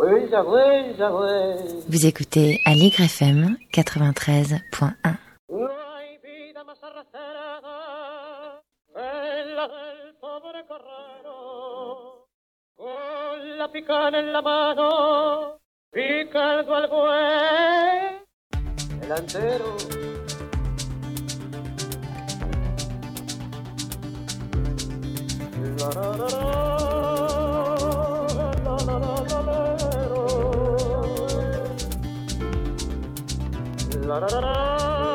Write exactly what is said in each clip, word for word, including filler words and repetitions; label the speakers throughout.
Speaker 1: Vous écoutez Aligre F M quatre-vingt-treize point un.
Speaker 2: La picana en la mano, picando al buey delantero. La la la la, la la la la, la la la.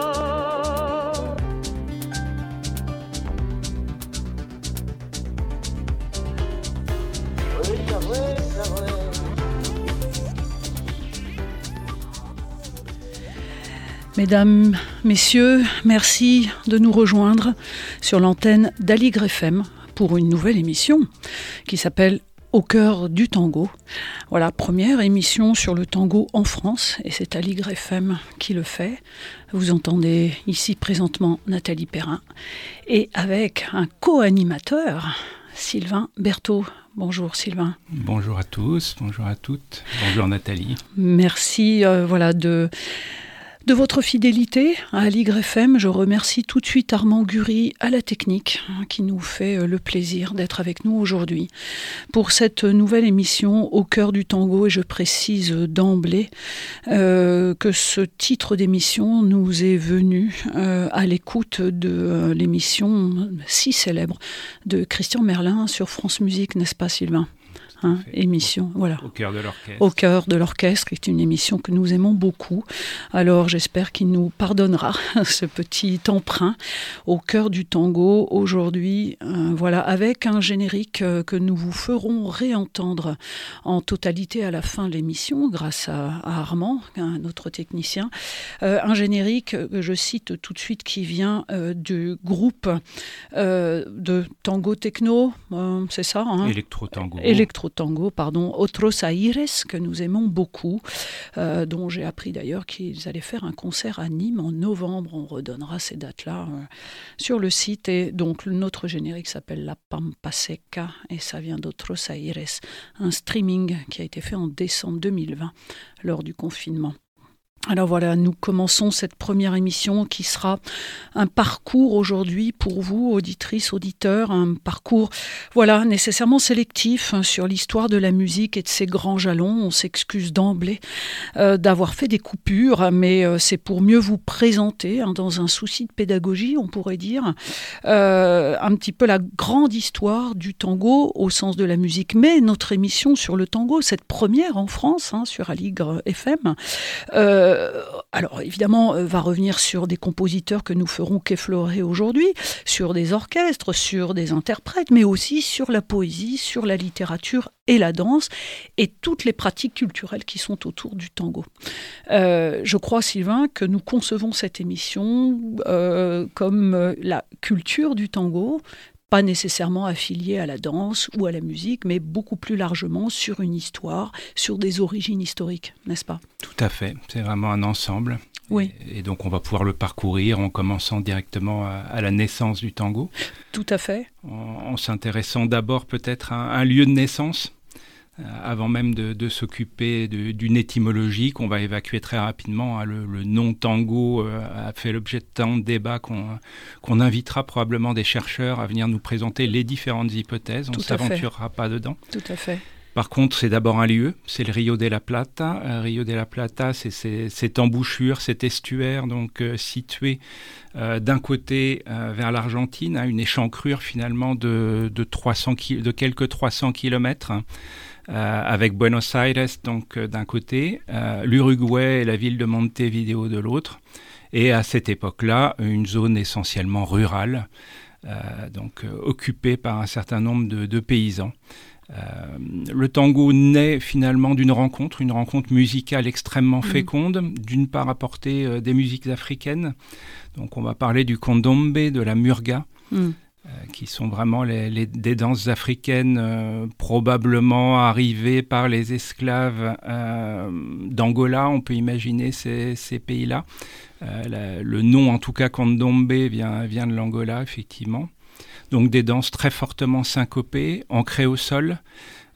Speaker 3: Mesdames, messieurs, merci de nous rejoindre sur l'antenne d'Aligre F M pour une nouvelle émission qui s'appelle Au cœur du tango. Voilà, première émission sur le tango en France et c'est Aligre F M qui le fait. Vous entendez ici présentement Nathalie Perrin et avec un co-animateur, Sylvain Berthaud. Bonjour Sylvain.
Speaker 4: Bonjour à tous, bonjour à toutes, bonjour Nathalie.
Speaker 3: Merci euh, voilà, de... De votre fidélité à Aligre F M, je remercie tout de suite Armand Gury à la technique qui nous fait le plaisir d'être avec nous aujourd'hui pour cette nouvelle émission Au cœur du tango. Et je précise d'emblée euh, que ce titre d'émission nous est venu euh, à l'écoute de euh, l'émission si célèbre de Christian Merlin sur France Musique, n'est-ce pas Sylvain ? Hein, émission, voilà.
Speaker 4: Au cœur de l'orchestre.
Speaker 3: Au cœur de l'orchestre, qui est une émission que nous aimons beaucoup. Alors j'espère qu'il nous pardonnera ce petit emprunt au cœur du tango aujourd'hui. Euh, voilà, avec un générique euh, que nous vous ferons réentendre en totalité à la fin de l'émission, grâce à, à Armand, un autre technicien. Euh, un générique que je cite tout de suite qui vient euh, du groupe euh, de tango techno, euh, c'est ça hein
Speaker 4: Électro-tango.
Speaker 3: Électro tango, pardon, Otros Aires, que nous aimons beaucoup, euh, dont j'ai appris d'ailleurs qu'ils allaient faire un concert à Nîmes en novembre. On redonnera ces dates-là euh, sur le site. Et donc notre générique s'appelle La Pampa Seca et ça vient d'Otros Aires, un streaming qui a été fait en décembre deux mille vingt lors du confinement. Alors voilà, nous commençons cette première émission qui sera un parcours aujourd'hui pour vous, auditrices, auditeurs, un parcours voilà nécessairement sélectif hein, sur l'histoire de la musique et de ses grands jalons. On s'excuse d'emblée euh, d'avoir fait des coupures, mais euh, c'est pour mieux vous présenter, hein, dans un souci de pédagogie, on pourrait dire, euh, un petit peu la grande histoire du tango au sens de la musique. Mais notre émission sur le tango, cette première en France, hein, sur Aligre F M, euh, alors évidemment euh, va revenir sur des compositeurs que nous ferons qu'effleurer aujourd'hui, sur des orchestres, sur des interprètes, mais aussi sur la poésie, sur la littérature et la danse et toutes les pratiques culturelles qui sont autour du tango. Euh, je crois, Sylvain, que nous concevons cette émission euh, comme euh, la culture du tango, pas nécessairement affiliée à la danse ou à la musique, mais beaucoup plus largement sur une histoire, sur des origines historiques, n'est-ce pas ?
Speaker 4: Tout à fait, c'est vraiment un ensemble.
Speaker 3: Oui.
Speaker 4: Et, et donc on va pouvoir le parcourir en commençant directement à, à la naissance du tango.
Speaker 3: Tout à fait.
Speaker 4: En, en s'intéressant d'abord peut-être à un, un lieu de naissance, euh, avant même de, de s'occuper de, d'une étymologie qu'on va évacuer très rapidement. Hein. Le, le nom tango euh, a fait l'objet de tant de débats qu'on, qu'on invitera probablement des chercheurs à venir nous présenter les différentes hypothèses. On ne s'aventurera pas dedans.
Speaker 3: Tout à fait.
Speaker 4: Par contre, c'est d'abord un lieu, c'est le Rio de la Plata. Euh, Rio de la Plata, c'est, c'est cette embouchure, cet estuaire donc euh, situé euh, d'un côté euh, vers l'Argentine, hein, une échancrure finalement de, de, trois cents ki- de quelques trois cents kilomètres, hein, euh, avec Buenos Aires donc euh, d'un côté, euh, l'Uruguay et la ville de Montevideo de l'autre, et à cette époque-là, une zone essentiellement rurale, euh, donc euh, occupée par un certain nombre de, de paysans. Euh, le tango naît finalement d'une rencontre, une rencontre musicale extrêmement féconde, mmh. d'une part apportée euh, des musiques africaines, donc on va parler du candombe, de la murga, mmh. euh, qui sont vraiment les, les, des danses africaines euh, probablement arrivées par les esclaves euh, d'Angola, on peut imaginer ces, ces pays-là. Euh, la, le nom en tout cas candombe vient, vient de l'Angola effectivement. Donc des danses très fortement syncopées, ancrées au sol,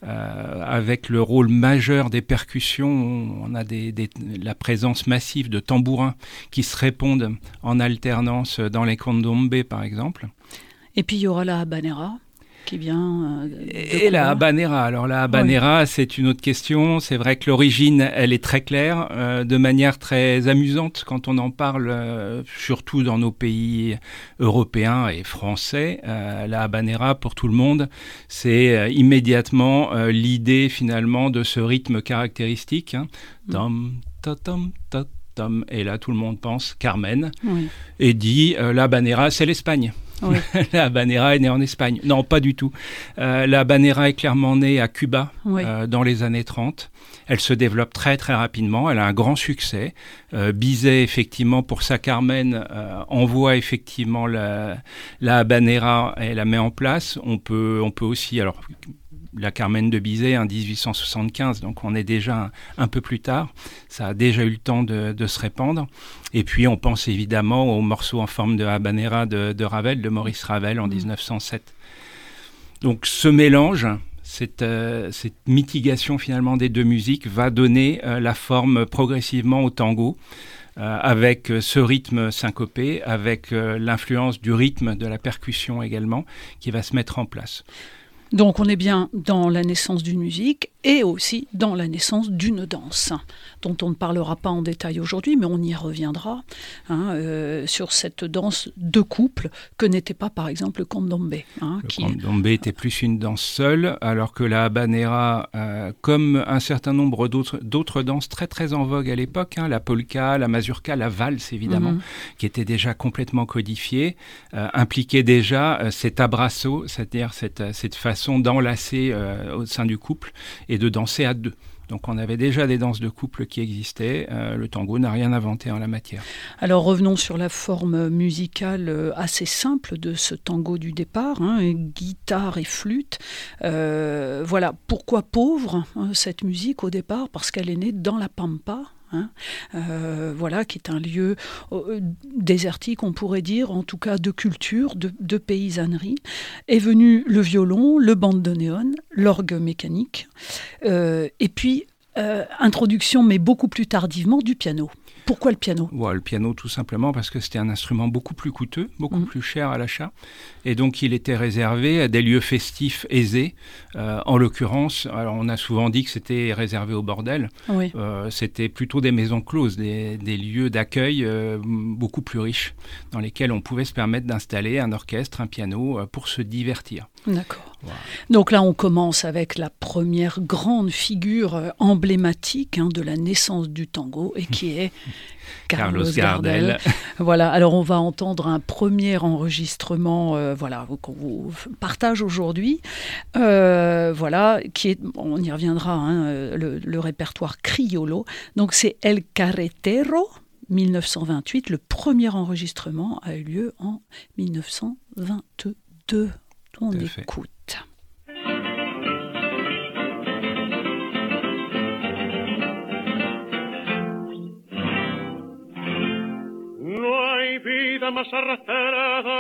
Speaker 4: euh, avec le rôle majeur des percussions. On a des, des, la présence massive de tambourins qui se répondent en alternance dans les candombe, par exemple.
Speaker 3: Et puis il y aura la habanera qui vient euh, de
Speaker 4: Et
Speaker 3: Cuba.
Speaker 4: la habanera. Alors la habanera, oui. c'est une autre question. C'est vrai que l'origine, elle est très claire, euh, de manière très amusante quand on en parle, euh, surtout dans nos pays européens et français. Euh, la habanera, pour tout le monde, c'est euh, immédiatement euh, l'idée finalement de ce rythme caractéristique. Hein. Mm. Tom, ta, tom, ta, tom. Et là, tout le monde pense Carmen oui. et dit euh, la habanera, c'est l'Espagne. Oui. La habanera est née en Espagne. Non, pas du tout. Euh, la habanera est clairement née à Cuba oui. euh, dans les années trente. Elle se développe très très rapidement. Elle a un grand succès. Euh, Bizet, effectivement, pour sa Carmen, euh, envoie effectivement la, la habanera et la met en place. On peut, on peut aussi... alors. La Carmen de Bizet, en dix-huit cent soixante-quinze, donc on est déjà un, un peu plus tard. Ça a déjà eu le temps de, de se répandre. Et puis on pense évidemment au morceau en forme de habanera de, de Ravel, de Maurice Ravel en mmh. dix-neuf cent sept. Donc ce mélange, cette, euh, cette mitigation finalement des deux musiques va donner euh, la forme progressivement au tango. Euh, avec euh, ce rythme syncopé, avec euh, l'influence du rythme de la percussion également, qui va se mettre en place.
Speaker 3: Donc on est bien dans la naissance d'une musique et aussi dans la naissance d'une danse, dont on ne parlera pas en détail aujourd'hui, mais on y reviendra, hein, euh, sur cette danse de couple que n'était pas par exemple le candombe. Hein,
Speaker 4: le
Speaker 3: qui...
Speaker 4: candombe était plus une danse seule, alors que la habanera, euh, comme un certain nombre d'autres, d'autres danses très très en vogue à l'époque, hein, la polka, la mazurka, la valse évidemment, mm-hmm. qui était déjà complètement codifiée, euh, impliquait déjà euh, cet abrazo, c'est-à-dire cette, cette façon d'enlacer euh, au sein du couple et de danser à deux. Donc on avait déjà des danses de couple qui existaient. Euh, le tango n'a rien inventé en la matière.
Speaker 3: Alors revenons sur la forme musicale assez simple de ce tango du départ, hein, guitare et flûte. Euh, voilà, pourquoi pauvre, hein, cette musique au départ? Parce qu'elle est née dans la Pampa. Hein, euh, voilà, qui est un lieu euh, désertique, on pourrait dire, en tout cas de culture, de, de paysannerie. Est venu le violon, le bandoneon, l'orgue mécanique, euh, et puis euh, introduction, mais beaucoup plus tardivement, du piano. Pourquoi le piano ?
Speaker 4: Ouais, le piano, tout simplement parce que c'était un instrument beaucoup plus coûteux, beaucoup mmh. plus cher à l'achat. Et donc, il était réservé à des lieux festifs aisés. Euh, en l'occurrence, alors on a souvent dit que c'était réservé au bordel. Oui. Euh, c'était plutôt des maisons closes, des, des lieux d'accueil euh, beaucoup plus riches, dans lesquels on pouvait se permettre d'installer un orchestre, un piano, euh, pour se divertir.
Speaker 3: D'accord. Voilà. Donc là, on commence avec la première grande figure euh, emblématique, hein, de la naissance du tango, et qui est Carlos, Carlos Gardel. Gardel. Voilà. Alors, on va entendre un premier enregistrement, euh, voilà, qu'on vous partage aujourd'hui. Euh, voilà, qui est, on y reviendra, hein, le, le répertoire criollo. Donc, c'est El Carretero, dix-neuf cent vingt-huit. Le premier enregistrement a eu lieu en dix-neuf cent vingt-deux. On écoute.
Speaker 2: No hay vida más arrastrada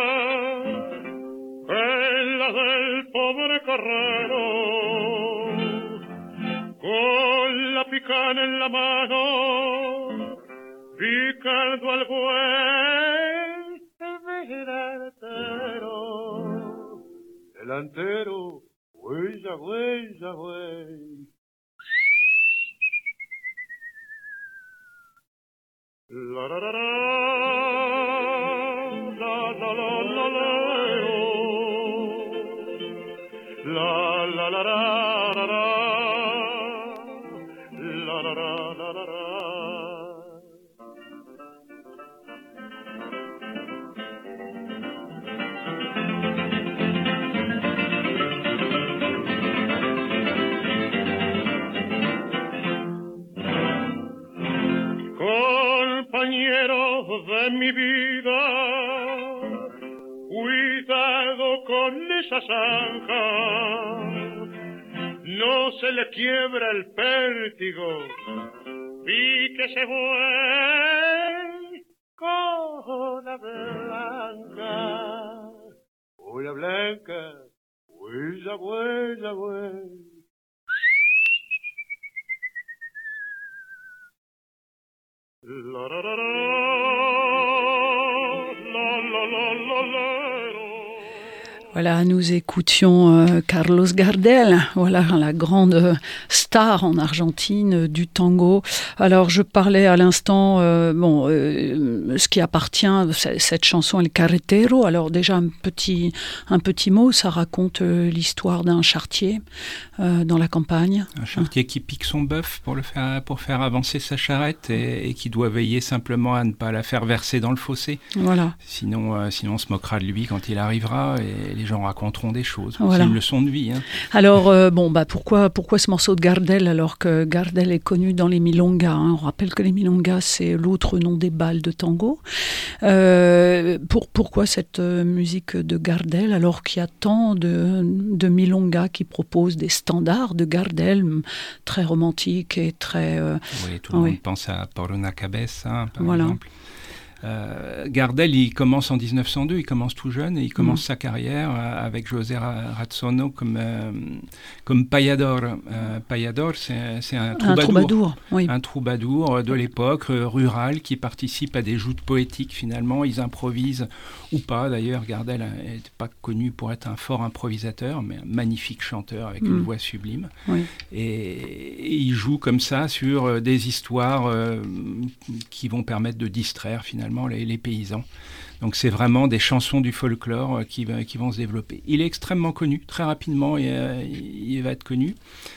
Speaker 2: que la del pobre carrero, con la picana en la mano, picando al buey delantero. Delantero, huella, huella, huella. La la la la la la la la la la la la la la la la la la. Compañeros de mi vida, cuidado con esa zanja, no se le quiebra el pértigo, píquese buen con la blanca, una blanca, Buesa, buesa, buesa. La la la la, la la la la la.
Speaker 3: Voilà, nous écoutions euh, Carlos Gardel, voilà la grande star en Argentine euh, du tango. Alors je parlais à l'instant, euh, bon, euh, ce qui appartient, cette chanson El Carretero. Alors déjà un petit, un petit mot, ça raconte euh, l'histoire d'un charretier euh, dans la campagne.
Speaker 4: Un charretier qui pique son bœuf pour le faire, pour faire avancer sa charrette et, et qui doit veiller simplement à ne pas la faire verser dans le fossé.
Speaker 3: Voilà.
Speaker 4: Sinon, euh, sinon on se moquera de lui quand il arrivera et les gens raconteront des choses.
Speaker 3: Voilà.
Speaker 4: C'est une leçon de vie. Hein.
Speaker 3: Alors, euh, bon, bah, pourquoi, pourquoi ce morceau de Gardel alors que Gardel est connu dans les milongas, hein. On rappelle que les milongas, c'est l'autre nom des balles de tango. Euh, pour, pourquoi cette euh, musique de Gardel alors qu'il y a tant de, de milongas qui proposent des standards de Gardel très romantiques et très... Euh,
Speaker 4: oui, tout le
Speaker 3: oui.
Speaker 4: monde pense à Por una cabeza, par
Speaker 3: voilà.
Speaker 4: exemple. Euh, Gardel, il commence en dix-neuf cent deux, il commence tout jeune et il commence mmh. sa carrière euh, avec José Razzono comme, euh, comme payador. Euh, payador, c'est, c'est un troubadour,
Speaker 3: un troubadour, oui.
Speaker 4: un troubadour de l'époque, euh, rural, qui participe à des joutes poétiques finalement. Ils improvisent ou pas. D'ailleurs, Gardel n'est pas connu pour être un fort improvisateur, mais un magnifique chanteur avec mmh. une voix sublime.
Speaker 3: Oui.
Speaker 4: Et, et il joue comme ça sur des histoires euh, qui vont permettre de distraire finalement Les, les paysans. Donc c'est vraiment des chansons du folklore qui, qui vont se développer. Il est extrêmement connu, très rapidement il, il va être connu.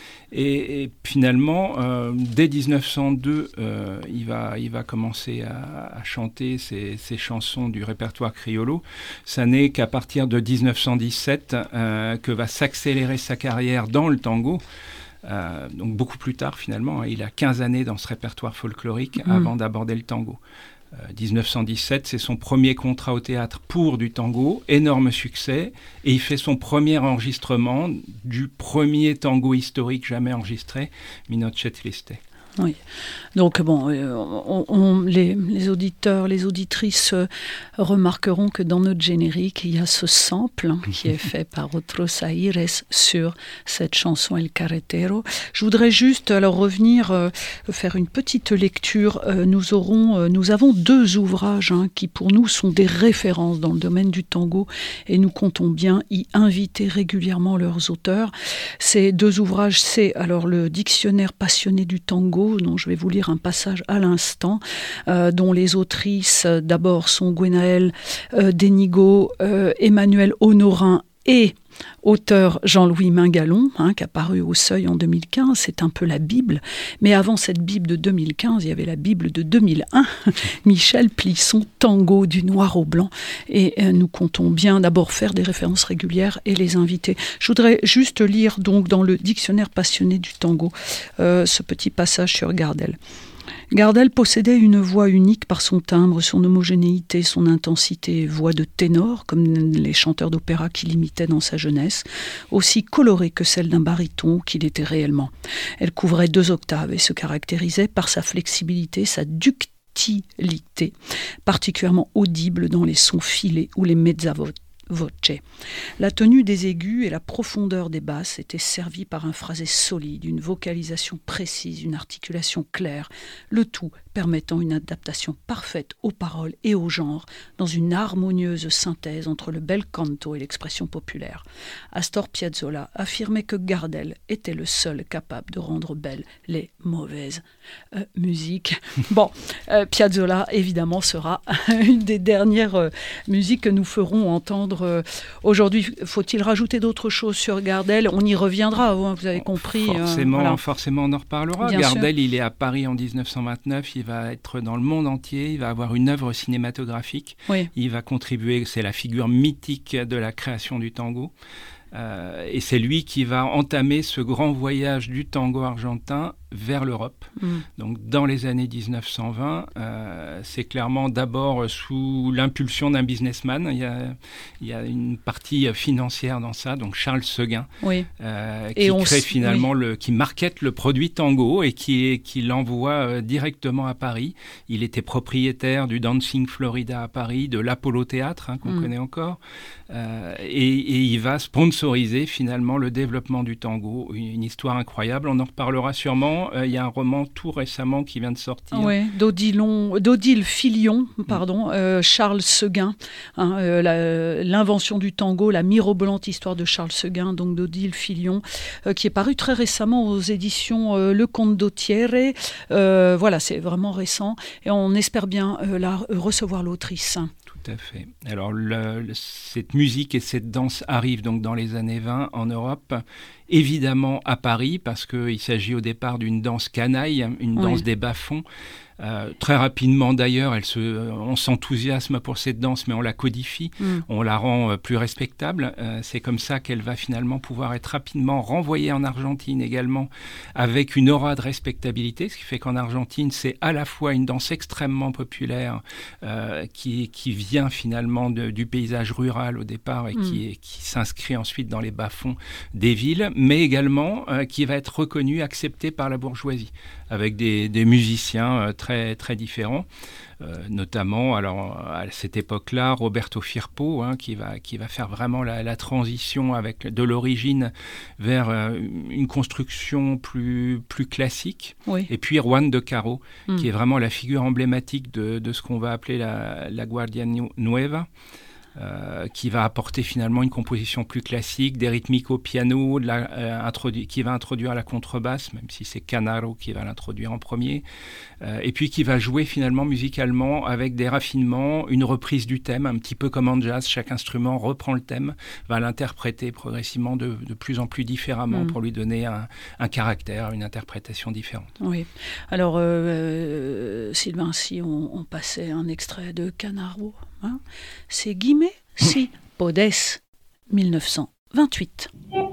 Speaker 4: Et, et finalement, euh, dès dix-neuf cent deux, euh, il, va, il va commencer à, à chanter ces, ces chansons du répertoire criollo. Ça n'est qu'à partir de dix-neuf cent dix-sept euh, que va s'accélérer sa carrière dans le tango. Euh, donc beaucoup plus tard finalement. Il a quinze années dans ce répertoire folklorique mmh. avant d'aborder le tango. Euh, dix-neuf cent dix-sept, c'est son premier contrat au théâtre pour du tango, énorme succès, et il fait son premier enregistrement du premier tango historique jamais enregistré, Mi Noche Triste.
Speaker 3: Oui. Donc bon, euh, on, on, les, les auditeurs, les auditrices euh, remarqueront que dans notre générique, il y a ce sample hein, qui est fait par Otros Aires sur cette chanson El Carretero. Je voudrais juste alors revenir euh, faire une petite lecture. Euh, nous aurons, euh, nous avons deux ouvrages hein, qui pour nous sont des références dans le domaine du tango et nous comptons bien y inviter régulièrement leurs auteurs. Ces deux ouvrages, c'est alors le Dictionnaire passionné du tango dont je vais vous lire un passage à l'instant, euh, dont les autrices euh, d'abord sont Gwenaëlle euh, Dénigaud, euh, Emmanuel Honorin et auteur Jean-Louis Mingalon, hein, qui a paru au Seuil en deux mille quinze, c'est un peu la Bible. Mais avant cette Bible de deux mille quinze, il y avait la Bible de deux mille un, Michel Plisson, Tango du noir au blanc. Et euh, nous comptons bien d'abord faire des références régulières et les inviter. Je voudrais juste lire donc dans le Dictionnaire passionné du tango euh, ce petit passage sur Gardel. Gardel possédait une voix unique par son timbre, son homogénéité, son intensité, voix de ténor, comme les chanteurs d'opéra qu'il imitait dans sa jeunesse, aussi colorée que celle d'un baryton qu'il était réellement. Elle couvrait deux octaves et se caractérisait par sa flexibilité, sa ductilité, particulièrement audible dans les sons filés ou les mezzavoce. Voce. La tenue des aigus et la profondeur des basses étaient servies par un phrasé solide, une vocalisation précise, une articulation claire, le tout permettant une adaptation parfaite aux paroles et au genre, dans une harmonieuse synthèse entre le bel canto et l'expression populaire. Astor Piazzolla affirmait que Gardel était le seul capable de rendre belles les mauvaises euh, musiques. Bon, euh, Piazzolla, évidemment, sera une des dernières euh, musiques que nous ferons entendre euh, aujourd'hui. Faut-il rajouter d'autres choses sur Gardel ? On y reviendra, hein, vous avez compris.
Speaker 4: Forcément,
Speaker 3: euh, voilà.
Speaker 4: forcément on en reparlera. Bien Gardel, sûr. Il est à Paris en dix-neuf cent vingt-neuf, il va être dans le monde entier, il va avoir une œuvre cinématographique, oui. Il va contribuer, c'est la figure mythique de la création du tango. Euh, et c'est lui qui va entamer ce grand voyage du tango argentin vers l'Europe. Mmh. Donc dans les années dix-neuf cent vingt, euh, c'est clairement d'abord sous l'impulsion d'un businessman. Il y a, il y a une partie financière dans ça, donc Charles Seguin, oui. euh, qui et crée s... finalement, oui. le, qui market le produit tango et qui, qui l'envoie euh, directement à Paris. Il était propriétaire du Dancing Florida à Paris, de l'Apollo Théâtre, hein, qu'on mmh. connaît encore. Euh, et, et il va sponsoriser finalement le développement du tango. Une histoire incroyable, on en reparlera sûrement. Euh, il y a un roman tout récemment qui vient de sortir.
Speaker 3: Oui, d'Odilon, d'Odile Filion, pardon, mmh. euh, Charles Seguin, hein, euh, la, l'invention du tango, la mirobolante histoire de Charles Seguin, donc d'Odile Filion, euh, qui est paru très récemment aux éditions euh, Le Condottiere. Euh, voilà, c'est vraiment récent et on espère bien euh, la, euh, recevoir l'autrice.
Speaker 4: Tout à fait. Alors, le, le, cette musique et cette danse arrivent donc dans les années vingt en Europe, évidemment à Paris, parce qu'il s'agit au départ d'une danse canaille, une oui. danse des bas-fonds. Euh, très rapidement d'ailleurs, elle se, on s'enthousiasme pour cette danse, mais on la codifie, mm. on la rend euh, plus respectable. Euh, c'est comme ça qu'elle va finalement pouvoir être rapidement renvoyée en Argentine également, avec une aura de respectabilité, ce qui fait qu'en Argentine, c'est à la fois une danse extrêmement populaire euh, qui, qui vient finalement de, du paysage rural au départ et mm. qui, qui s'inscrit ensuite dans les bas-fonds des villes, mais également euh, qui va être reconnue, acceptée par la bourgeoisie, avec des, des musiciens euh, très Très, très différents, euh, notamment alors, à cette époque-là, Roberto Firpo, hein, qui, va, qui va faire vraiment la, la transition avec, de l'origine vers euh, une construction plus, plus classique. Oui. Et puis Juan de Caro, mm. qui est vraiment la figure emblématique de, de ce qu'on va appeler la, la Guardia Nueva. Euh, qui va apporter finalement une composition plus classique, des rythmiques au piano, de la, euh, introdu- qui va introduire la contrebasse, même si c'est Canaro qui va l'introduire en premier, euh, et puis qui va jouer finalement musicalement avec des raffinements, une reprise du thème, un petit peu comme en jazz, chaque instrument reprend le thème, va l'interpréter progressivement de, de plus en plus différemment mmh. pour lui donner un, un caractère, une interprétation différente.
Speaker 3: Oui, alors euh, Sylvain, si on, on passait un extrait de Canaro, hein, c'est Guimé si Podès, dix-neuf cent vingt-huit.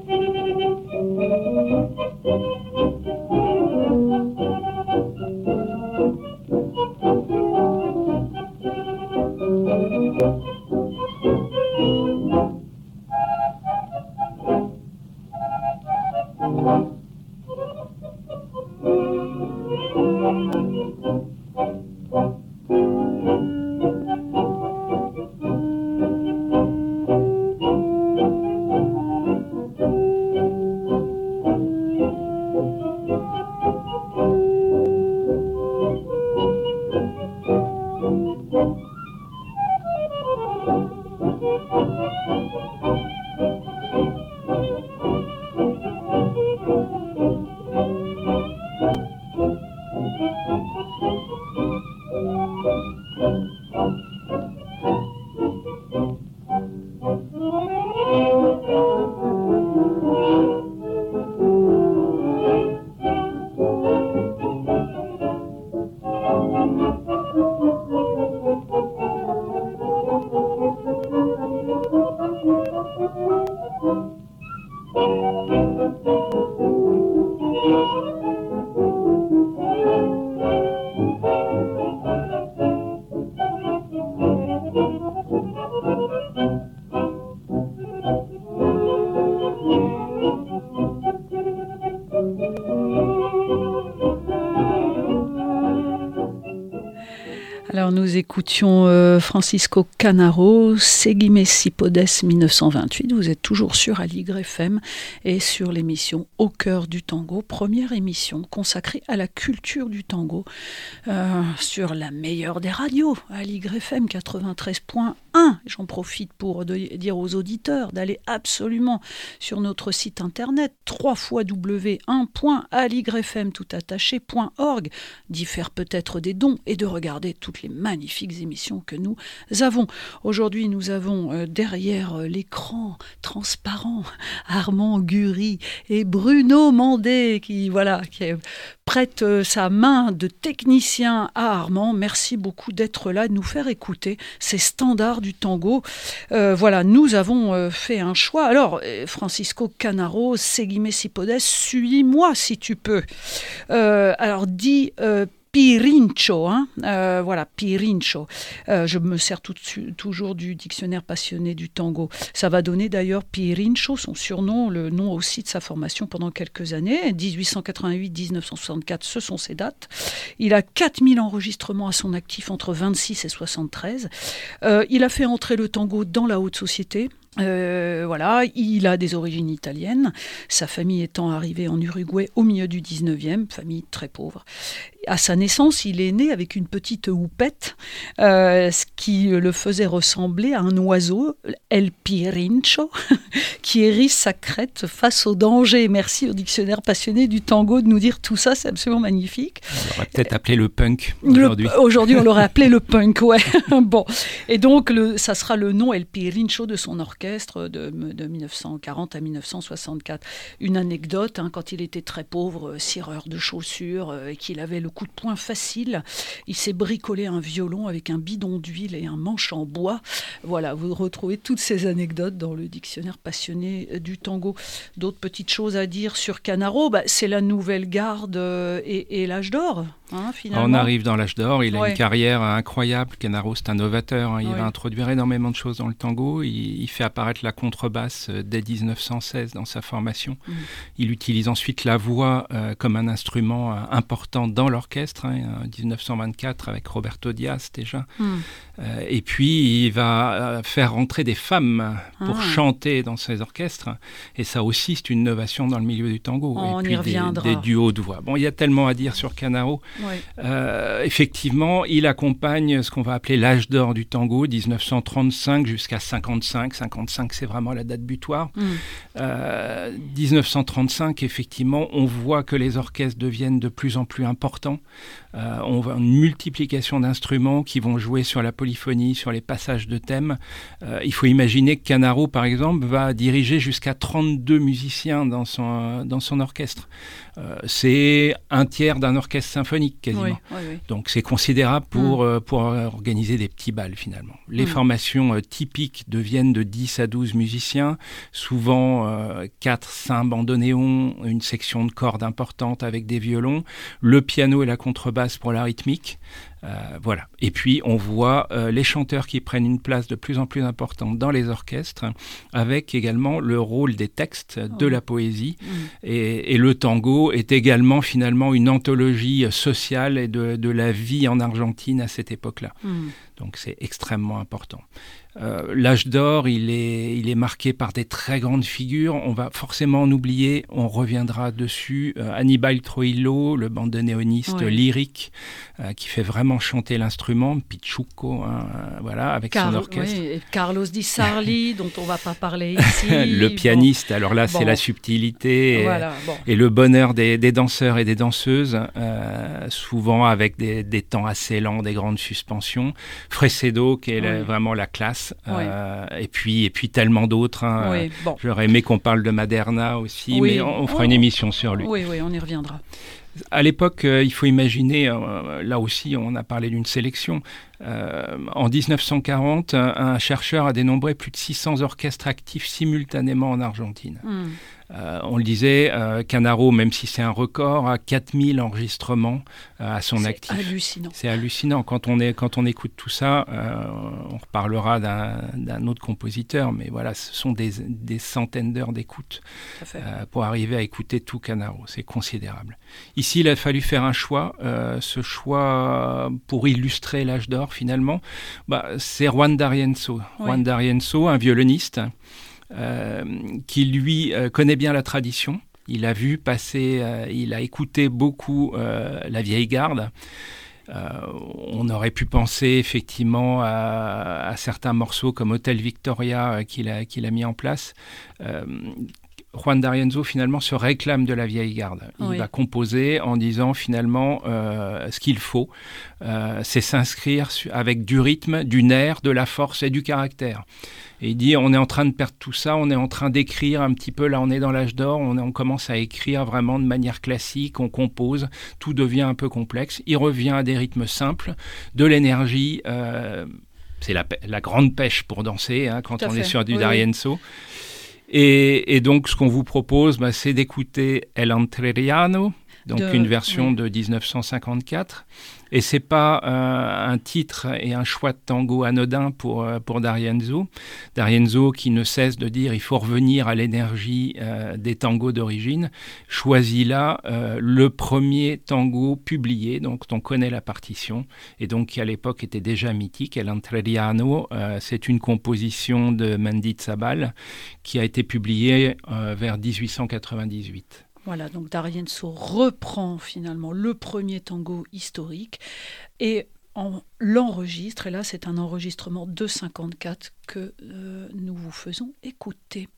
Speaker 3: Alors nous écoutions euh, Francisco Canaro, Seguime si Podès dix-neuf cent vingt-huit. Vous êtes toujours sur Aligre F M et sur l'émission Au cœur du tango, première émission consacrée à la culture du tango euh, sur la meilleure des radios, Aligre F M quatre-vingt-treize point un. J'en profite pour de, dire aux auditeurs d'aller absolument sur notre site internet w w w point un point aligrefm tout attaché point org, d'y faire peut-être des dons et de regarder toutes les magnifiques émissions que nous avons. Aujourd'hui, nous avons euh, derrière euh, l'écran transparent Armand Gury et Bruno Mandé qui, voilà, qui prête euh, sa main de technicien à Armand. Merci beaucoup d'être là, de nous faire écouter ces standards du du tango. Euh, voilà, nous avons euh, fait un choix. Alors, Francisco Canaro, seguime si podes, suis-moi si tu peux. Euh, alors, dit euh, Pirincho, hein, euh, voilà, Pirincho. Euh, je me sers tout, toujours du dictionnaire passionné du tango. Ça va donner d'ailleurs Pirincho, son surnom, le nom aussi de sa formation pendant quelques années. dix-huit cent quatre-vingt-huit à dix-neuf cent soixante-quatre, ce sont ses dates. Il a quatre mille enregistrements à son actif entre vingt-six et soixante-treize. Euh, il a fait entrer le tango dans la haute société. Euh, voilà, il a des origines italiennes, sa famille étant arrivée en Uruguay au milieu du dix-neuvième, famille très pauvre. À sa naissance, il est né avec une petite houppette, euh, ce qui le faisait ressembler à un oiseau, El Pirincho, qui hérisse sa crête face au danger. Merci au dictionnaire passionné du tango de nous dire tout ça, c'est absolument magnifique.
Speaker 4: On l'aurait peut-être appelé le punk aujourd'hui.
Speaker 3: Le, aujourd'hui, on l'aurait appelé le punk, ouais. Bon, et donc le, ça sera le nom El Pirincho de son orchestre de, de dix-neuf cent quarante à dix-neuf cent soixante-quatre. Une anecdote, hein, quand il était très pauvre, euh, cireur de chaussures, euh, et qu'il avait le coup de poing facile, il s'est bricolé un violon avec un bidon d'huile et un manche en bois. Voilà, vous retrouvez toutes ces anecdotes dans le dictionnaire passionné du tango. D'autres petites choses à dire sur Canaro, bah, c'est la nouvelle garde euh, et, et l'âge d'or, hein, finalement.
Speaker 4: On arrive dans l'âge d'or, il a
Speaker 3: ouais.
Speaker 4: une carrière incroyable. Canaro, c'est un novateur, hein. Il
Speaker 3: ouais.
Speaker 4: va introduire énormément de choses dans le tango. Il, il fait apparaître la contrebasse dès dix-neuf cent seize dans sa formation. Mmh. Il utilise ensuite la voix euh, comme un instrument euh, important dans l'orchestre, hein, dix-neuf cent vingt-quatre avec Roberto Diaz déjà. Mmh. Euh, et puis il va euh, faire rentrer des femmes pour ah. chanter dans ses orchestres. Et ça aussi, c'est une innovation dans le milieu du tango.
Speaker 3: On
Speaker 4: et puis
Speaker 3: y reviendra.
Speaker 4: Des, des duos de voix. Bon, il y a tellement à dire sur Canaro.
Speaker 3: Ouais.
Speaker 4: Euh, effectivement, il accompagne ce qu'on va appeler l'âge d'or du tango, dix-neuf cent trente-cinq jusqu'à cinquante-cinq. cinquante-cinq, c'est vraiment la date butoir. Mm. Euh, dix-neuf cent trente-cinq, effectivement, on voit que les orchestres deviennent de plus en plus importants. Euh, on voit une multiplication d'instruments qui vont jouer sur la polyphonie, sur les passages de thèmes. Euh, il faut imaginer que Canaro, par exemple, va diriger jusqu'à trente-deux musiciens dans son, dans son orchestre. Euh, c'est un tiers d'un orchestre symphonique, quasiment. Oui, oui, oui. Donc c'est considérable pour, mmh. euh, pour organiser des petits bals, finalement. Les mmh. formations euh, typiques deviennent de dix à douze musiciens, souvent euh, quatre, cinq bandoneons, une section de cordes importante avec des violons, le piano et la contrebasse pour la rythmique. Euh, voilà. Et puis on voit euh, les chanteurs qui prennent une place de plus en plus importante dans les orchestres, avec également le rôle des textes, de oh. la poésie. Mmh. Et, et le tango est également finalement une anthologie sociale et de, de la vie en Argentine à cette époque-là. Mmh. Donc c'est extrêmement important. Euh, l'âge d'or, il est, il est marqué par des très grandes figures. On va forcément en oublier, on reviendra dessus. Euh, Aníbal Troilo, le bandoneoniste ouais. lyrique, euh, qui fait vraiment chanter l'instrument, Pichuco, hein, euh, voilà, avec Car- son orchestre.
Speaker 3: Oui, et Carlos Di Sarli, dont on ne va pas parler ici.
Speaker 4: Le pianiste, bon. Alors là,
Speaker 3: bon.
Speaker 4: c'est la subtilité et,
Speaker 3: voilà, bon.
Speaker 4: et le bonheur des, des danseurs et des danseuses, euh, souvent avec des, des temps assez lents, des grandes suspensions. Fresedo, qui est oui. la, vraiment la classe. Euh, oui. et, puis, et puis tellement d'autres. Hein.
Speaker 3: Oui, bon.
Speaker 4: J'aurais aimé qu'on parle de Maderna aussi,
Speaker 3: oui.
Speaker 4: mais on, on fera oh. une émission sur lui.
Speaker 3: Oui, oui, on y reviendra.
Speaker 4: À l'époque, euh, il faut imaginer, euh, là aussi on a parlé d'une sélection, euh, en dix-neuf cent quarante, un, un chercheur a dénombré plus de six cents orchestres actifs simultanément en Argentine. Mm. Euh, on le disait, euh, Canaro, même si c'est un record, a quatre mille enregistrements euh, à son
Speaker 3: c'est
Speaker 4: actif.
Speaker 3: C'est hallucinant.
Speaker 4: C'est hallucinant. Quand on, est, quand on écoute tout ça, euh, on reparlera d'un, d'un autre compositeur, mais voilà, ce sont des, des centaines d'heures d'écoute euh, pour arriver à écouter tout Canaro. C'est considérable. Ici, il a fallu faire un choix. Euh, ce choix, pour illustrer l'âge d'or, finalement, bah, c'est Juan D'Arienzo. Oui. Juan D'Arienzo, un violoniste, Euh, qui lui euh, connaît bien la tradition. Il a vu passer, euh, il a écouté beaucoup euh, la vieille garde. Euh, on aurait pu penser effectivement à, à certains morceaux comme Hotel Victoria euh, qu'il a, qu'il a mis en place. Euh, Juan D'Arienzo finalement se réclame de la vieille garde. Il oui. va composer en disant finalement euh, ce qu'il faut, euh, c'est s'inscrire su- avec du rythme, du nerf, de la force et du caractère. Et il dit, on est en train de perdre tout ça, on est en train d'écrire un petit peu, là on est dans l'âge d'or, on, on commence à écrire vraiment de manière classique, on compose, tout devient un peu complexe. Il revient à des rythmes simples, de l'énergie, euh, c'est la, la grande pêche pour danser hein, quand on fait. est sur du
Speaker 3: oui,
Speaker 4: D'Arienzo.
Speaker 3: Oui.
Speaker 4: Et, et donc, ce qu'on vous propose, bah, c'est d'écouter El Entrerriano, donc de, une version oui. de dix-neuf cent cinquante-quatre. Et c'est pas euh, un titre et un choix de tango anodin pour, euh, pour D'Arienzo. D'Arienzo qui ne cesse de dire il faut revenir à l'énergie euh, des tangos d'origine, choisit là euh, le premier tango publié, donc on connaît la partition, et donc qui à l'époque était déjà mythique. El Entrerriano, euh, c'est une composition de Mendizábal qui a été publiée euh, vers dix-huit cent quatre-vingt-dix-huit.
Speaker 3: Voilà, donc D'Arienzo reprend finalement le premier tango historique et on l'enregistre. Et là, c'est un enregistrement de cinquante-quatre que euh, nous vous faisons écouter.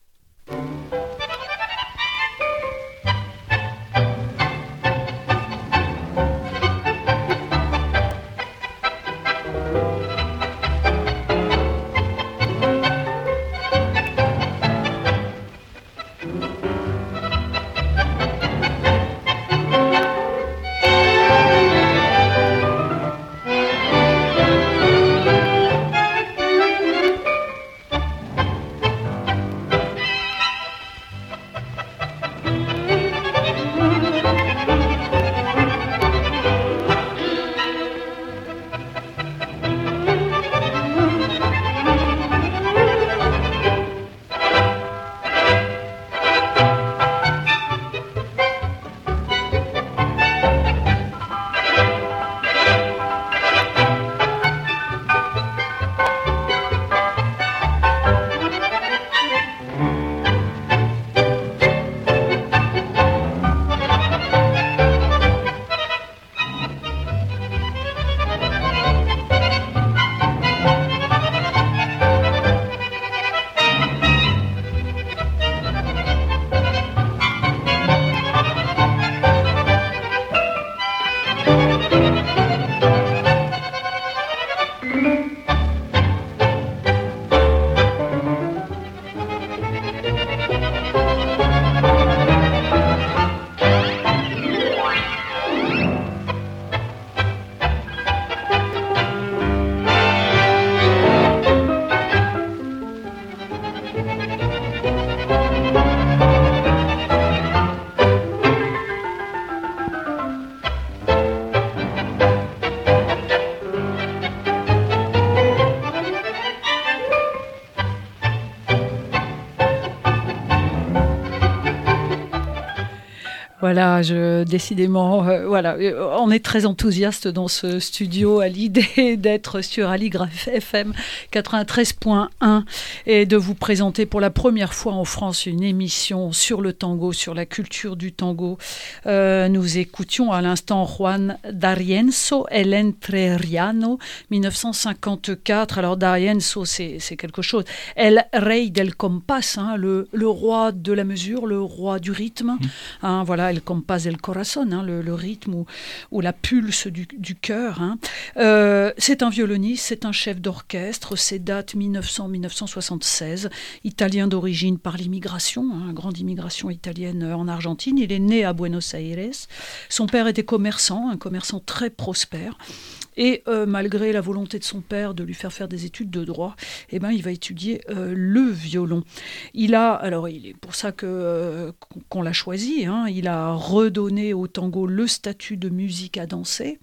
Speaker 3: Voilà, je, décidément, euh, voilà, on est très enthousiaste dans ce studio à l'idée d'être sur Aligraph F M quatre-vingt-treize point un et de vous présenter pour la première fois en France une émission sur le tango, sur la culture du tango. Euh, nous écoutions à l'instant Juan D'Arienzo, El Entrerriano, dix-neuf cent cinquante-quatre. Alors D'Arienzo, c'est, c'est quelque chose. El Rey del Compás, hein, le, le roi de la mesure, le roi du rythme. Mmh. Hein, voilà. El compás del corazón, hein, le, le rythme ou, ou la pulse du, du cœur. Hein. Euh, c'est un violoniste, c'est un chef d'orchestre, c'est date dix-neuf cents à dix-neuf cent soixante-seize, italien d'origine par l'immigration, hein, grande immigration italienne en Argentine. Il est né à Buenos Aires. Son père était commerçant, un commerçant très prospère. Et euh, malgré la volonté de son père de lui faire faire des études de droit, eh ben, il va étudier euh, le violon. Il a, alors il est pour ça que, euh, qu'on l'a choisi, hein, il a redonné au tango le statut de musique à danser.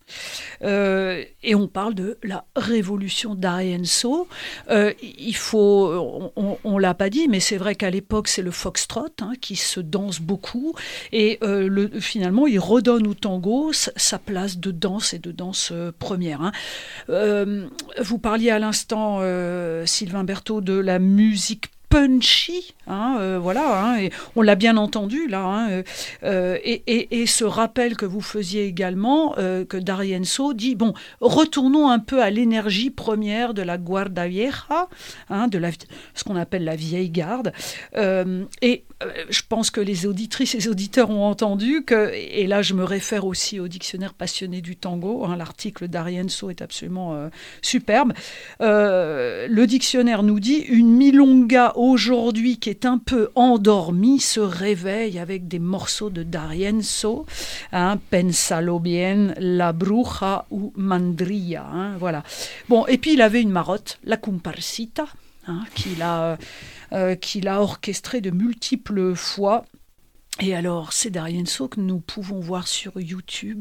Speaker 3: Euh, et on parle de la révolution d'Arienzo. Euh, il faut, on, on l'a pas dit, mais c'est vrai qu'à l'époque c'est le foxtrot hein, qui se danse beaucoup. Et euh, le, finalement, il redonne au tango sa, sa place de danse et de danse euh, première. Hein. Euh, vous parliez à l'instant, euh, Sylvain Berthaud, de la musique punchy, hein, euh, voilà, hein, et on l'a bien entendu là, hein, euh, et, et, et ce rappel que vous faisiez également, euh, que D'Arienzo dit, bon, retournons un peu à l'énergie première de la guarda vieja, hein, de la, ce qu'on appelle la vieille garde, euh, et je pense que les auditrices et les auditeurs ont entendu que, et là je me réfère aussi au dictionnaire passionné du tango, hein, l'article d'Arienzo est absolument euh, superbe. Euh, le dictionnaire nous dit une milonga aujourd'hui qui est un peu endormie se réveille avec des morceaux de D'Arienzo, hein, Pensalo bien, La Bruja ou Mandria. Hein, voilà. Bon, et puis il avait une marotte, la comparsita, hein, qu'il a, euh, qu'il a orchestrée de multiples fois. Et alors, c'est D'Arienzo que nous pouvons voir sur YouTube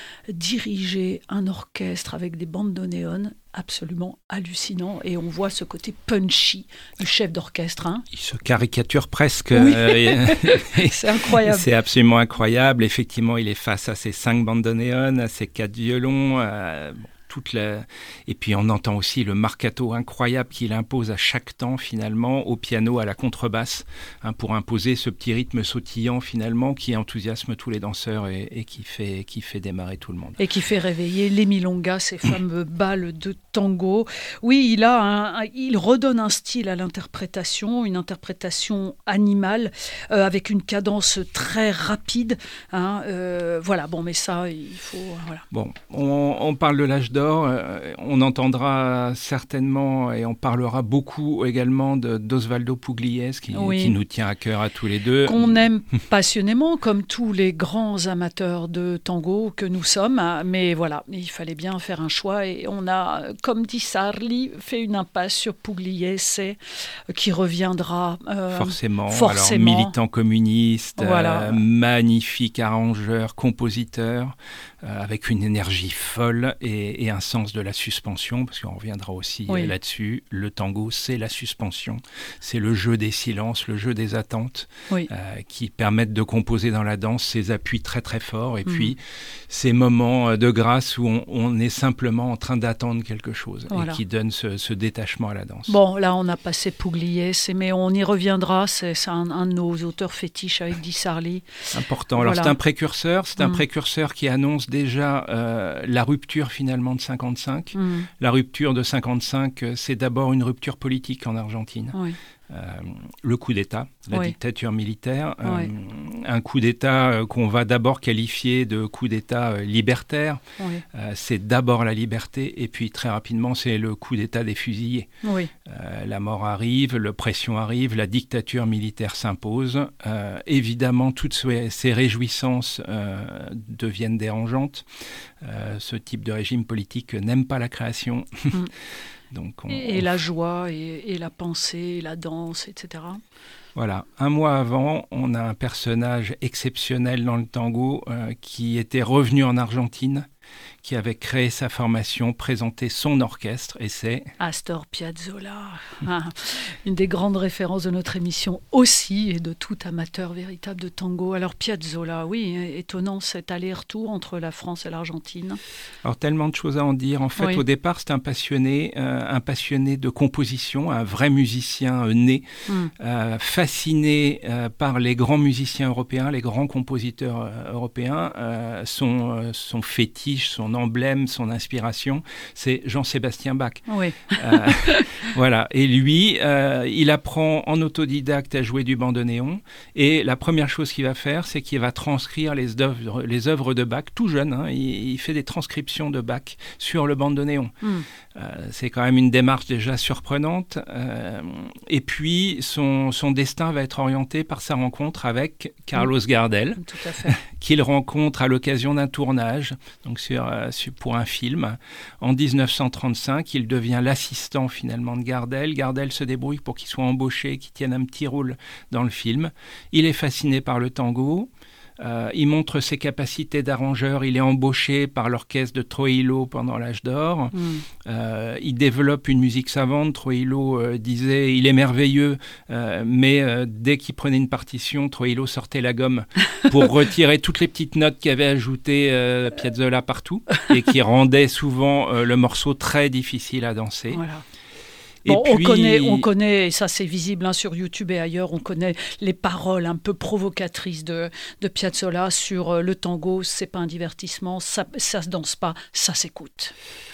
Speaker 3: diriger un orchestre avec des bandoneons absolument hallucinant. Et on voit ce côté punchy du chef d'orchestre. Hein.
Speaker 4: Il se caricature presque.
Speaker 3: Oui.
Speaker 4: Euh,
Speaker 3: c'est incroyable.
Speaker 4: C'est absolument incroyable. Effectivement, il est face à ses cinq bandoneons, à ses quatre violons. Euh, bon. Toute la... Et puis on entend aussi le marcato incroyable qu'il impose à chaque temps finalement au piano, à la contrebasse, hein, pour imposer ce petit rythme sautillant finalement qui enthousiasme tous les danseurs et, et qui, fait, qui fait démarrer tout le monde.
Speaker 3: Et qui fait réveiller les milongas, ces fameux balles de tango. Oui, il, a un, un, il redonne un style à l'interprétation, une interprétation animale euh, avec une cadence très rapide. Hein, euh, voilà, bon, mais ça, il faut... Voilà.
Speaker 4: Bon, on, on parle de l'âge d'or. On entendra certainement et on parlera beaucoup également de, d'Osvaldo Pugliese qui, oui. qui nous tient à cœur à tous les deux.
Speaker 3: Qu'on aime passionnément comme tous les grands amateurs de tango que nous sommes. Mais voilà, il fallait bien faire un choix et on a, comme dit Sarli, fait une impasse sur Pugliese qui reviendra euh,
Speaker 4: forcément.
Speaker 3: forcément.
Speaker 4: Alors, militant communiste,
Speaker 3: voilà.
Speaker 4: euh, magnifique arrangeur, compositeur, euh, avec une énergie folle et, et un sens de la suspension, parce qu'on reviendra aussi oui. là-dessus. Le tango, c'est la suspension, c'est le jeu des silences, le jeu des attentes, oui. euh, qui permettent de composer dans la danse ces appuis très très forts, et mmh. puis ces moments de grâce où on, on est simplement en train d'attendre quelque chose, voilà. et qui donne ce, ce détachement à la danse.
Speaker 3: Bon, là on a passé Pugliese, mais on y reviendra, c'est, c'est un, un de nos auteurs fétiches avec Di Sarli.
Speaker 4: Important, alors voilà. c'est un précurseur, c'est un
Speaker 3: mmh.
Speaker 4: précurseur qui annonce déjà euh, la rupture finalement de cinquante-cinq. Mmh. La rupture de cinquante-cinq, c'est d'abord une rupture politique en Argentine. Oui. Euh, le coup d'État, la oui. dictature militaire, oui. euh, un coup d'État euh, qu'on va d'abord qualifier de coup d'État euh, libertaire. Oui. Euh, c'est d'abord la liberté et puis très rapidement c'est le coup d'État des fusillés. Oui. Euh, la mort arrive, l'oppression arrive, la dictature militaire s'impose. Euh, évidemment, toutes ces réjouissances euh, deviennent dérangeantes. Euh, ce type de régime politique n'aime pas la création. Mm.
Speaker 3: Donc on, et, et on... la joie, et, et la pensée, et la danse, et cetera.
Speaker 4: Voilà. Un mois avant, on a un personnage exceptionnel dans le tango euh, qui était revenu en Argentine, qui avait créé sa formation, présenté son orchestre, et c'est...
Speaker 3: Astor Piazzolla, ah, une des grandes références de notre émission aussi, et de tout amateur véritable de tango. Alors Piazzolla, oui, étonnant cet aller-retour entre la France et l'Argentine.
Speaker 4: Alors tellement de choses à en dire. En fait, oui. au départ, c'est un passionné, euh, un passionné de composition, un vrai musicien euh, né, mm. euh, fasciné euh, par les grands musiciens européens, les grands compositeurs euh, européens, euh, son, euh, son fétiche, son emblème, son inspiration, c'est Jean-Sébastien Bach.
Speaker 3: Oui.
Speaker 4: Euh, voilà. Et lui, euh, il apprend en autodidacte à jouer du bandoneon. Et la première chose qu'il va faire, c'est qu'il va transcrire les œuvres, les œuvres de Bach, tout jeune. Hein, il, il fait des transcriptions de Bach sur le bandoneon. Mm. Euh, c'est quand même une démarche déjà surprenante. Euh, et puis, son, son destin va être orienté par sa rencontre avec Carlos mm. Gardel,
Speaker 3: tout à fait.
Speaker 4: qu'il rencontre à l'occasion d'un tournage, donc sur, euh, sur, pour un film. En dix-neuf cent trente-cinq, il devient l'assistant finalement de Gardel. Gardel se débrouille pour qu'il soit embauché, qu'il tienne un petit rôle dans le film. Il est fasciné par le tango. Euh, il montre ses capacités d'arrangeur. Il est embauché par l'orchestre de Troilo pendant l'âge d'or. Mm. Euh, il développe une musique savante. Troilo euh, disait « il est merveilleux euh, », mais euh, dès qu'il prenait une partition, Troilo sortait la gomme pour retirer toutes les petites notes qu'avait ajoutées euh, Piazzolla partout et qui rendaient souvent euh, le morceau très difficile à danser.
Speaker 3: Voilà. Bon, et puis... on connaît, on connaît, et ça c'est visible hein, sur YouTube et ailleurs, on connaît les paroles un peu provocatrices de, de Piazzolla sur euh, le tango, c'est pas un divertissement, ça, ça se danse pas, ça s'écoute.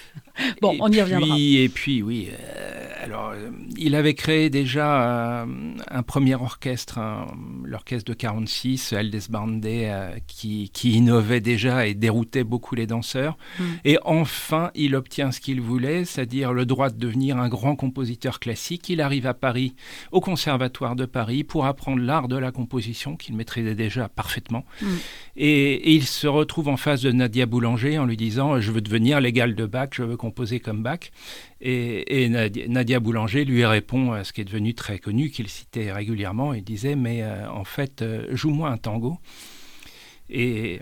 Speaker 3: Bon,
Speaker 4: et
Speaker 3: on y
Speaker 4: puis,
Speaker 3: reviendra.
Speaker 4: Et puis, oui, euh, alors, euh, il avait créé déjà euh, un premier orchestre, un, l'orchestre de quarante-six, Eldesbande, euh, qui, qui innovait déjà et déroutait beaucoup les danseurs. Mm. Et enfin, il obtient ce qu'il voulait, c'est-à-dire le droit de devenir un grand compositeur classique. Il arrive à Paris, au Conservatoire de Paris, pour apprendre l'art de la composition, qu'il maîtrisait déjà parfaitement. Mm. Et, et il se retrouve en face de Nadia Boulanger en lui disant « Je veux devenir l'égal de Bach, je veux composer comme Bach ». Et, et Nadia, Nadia Boulanger lui répond à ce qui est devenu très connu, qu'il citait régulièrement. Il disait « Mais euh, en fait, euh, joue-moi un tango ». Et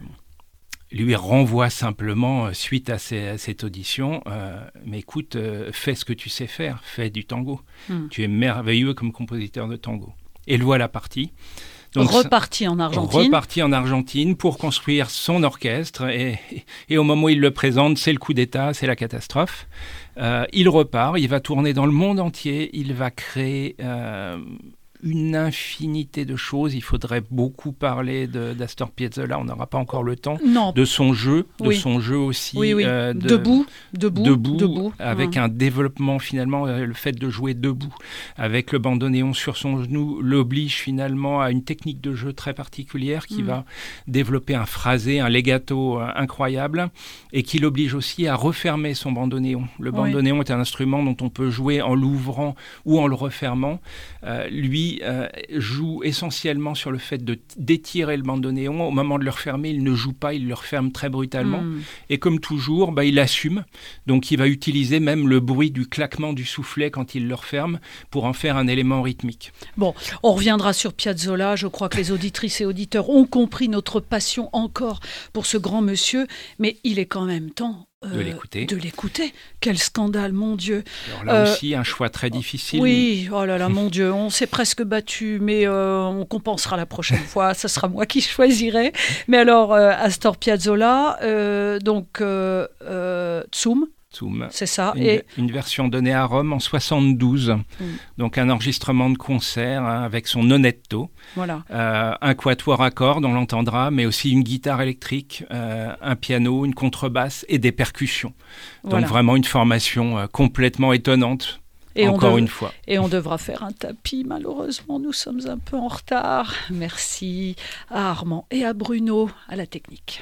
Speaker 4: lui renvoie simplement, suite à, ces, à cette audition, euh, « Mais écoute, euh, fais ce que tu sais faire, fais du tango. Mm. Tu es merveilleux comme compositeur de tango. » Et le voilà parti.
Speaker 3: Donc, reparti en Argentine.
Speaker 4: Reparti en Argentine pour construire son orchestre. Et, et au moment où il le présente, c'est le coup d'État, c'est la catastrophe. Euh, il repart, il va tourner dans le monde entier, il va créer euh, une infinité de choses. Il faudrait beaucoup parler de, d'Astor Piazzolla, on n'aura pas encore le temps.
Speaker 3: Non.
Speaker 4: De son jeu, de
Speaker 3: oui.
Speaker 4: son jeu aussi.
Speaker 3: Oui, oui.
Speaker 4: Euh, de,
Speaker 3: debout, debout,
Speaker 4: debout,
Speaker 3: debout.
Speaker 4: Avec mmh. un développement finalement, euh, le fait de jouer debout, avec le bandoneon sur son genou, l'oblige finalement à une technique de jeu très particulière qui mmh. va développer un phrasé, un legato euh, incroyable, et qui l'oblige aussi à refermer son bandoneon. Le bandoneon oui. est un instrument dont on peut jouer en l'ouvrant ou en le refermant. Euh, lui, Euh, joue essentiellement sur le fait de, d'étirer le bandoneon. Au moment de le refermer, il ne joue pas, il le referme très brutalement. Mm. Et comme toujours, bah, il assume. Donc il va utiliser même le bruit du claquement du soufflet quand il le referme pour en faire un élément rythmique.
Speaker 3: Bon, on reviendra sur Piazzolla. Je crois que les auditrices et auditeurs ont compris notre passion encore pour ce grand monsieur. Mais il est quand même temps Euh,
Speaker 4: de l'écouter.
Speaker 3: De l'écouter. Quel scandale, mon Dieu.
Speaker 4: Alors là euh, aussi, un choix très difficile.
Speaker 3: Oui, oh là là, mon Dieu, on s'est presque battu, mais euh, on compensera la prochaine fois. Ce sera moi qui choisirai. Mais alors, euh, Astor Piazzolla, euh, donc euh, euh, Tsum.
Speaker 4: Tsum.
Speaker 3: C'est ça.
Speaker 4: Une,
Speaker 3: et...
Speaker 4: une version donnée à Rome en soixante-douze. Mm. Donc un enregistrement de concert hein, avec son nonetto.
Speaker 3: Voilà.
Speaker 4: Euh, un quatuor à cordes, on l'entendra, mais aussi une guitare électrique, euh, un piano, une contrebasse et des percussions. Donc voilà. Vraiment une formation euh, complètement étonnante. Et Encore dev... une fois.
Speaker 3: Et on devra faire un tapis, malheureusement, nous sommes un peu en retard. Merci à Armand et à Bruno, à la technique.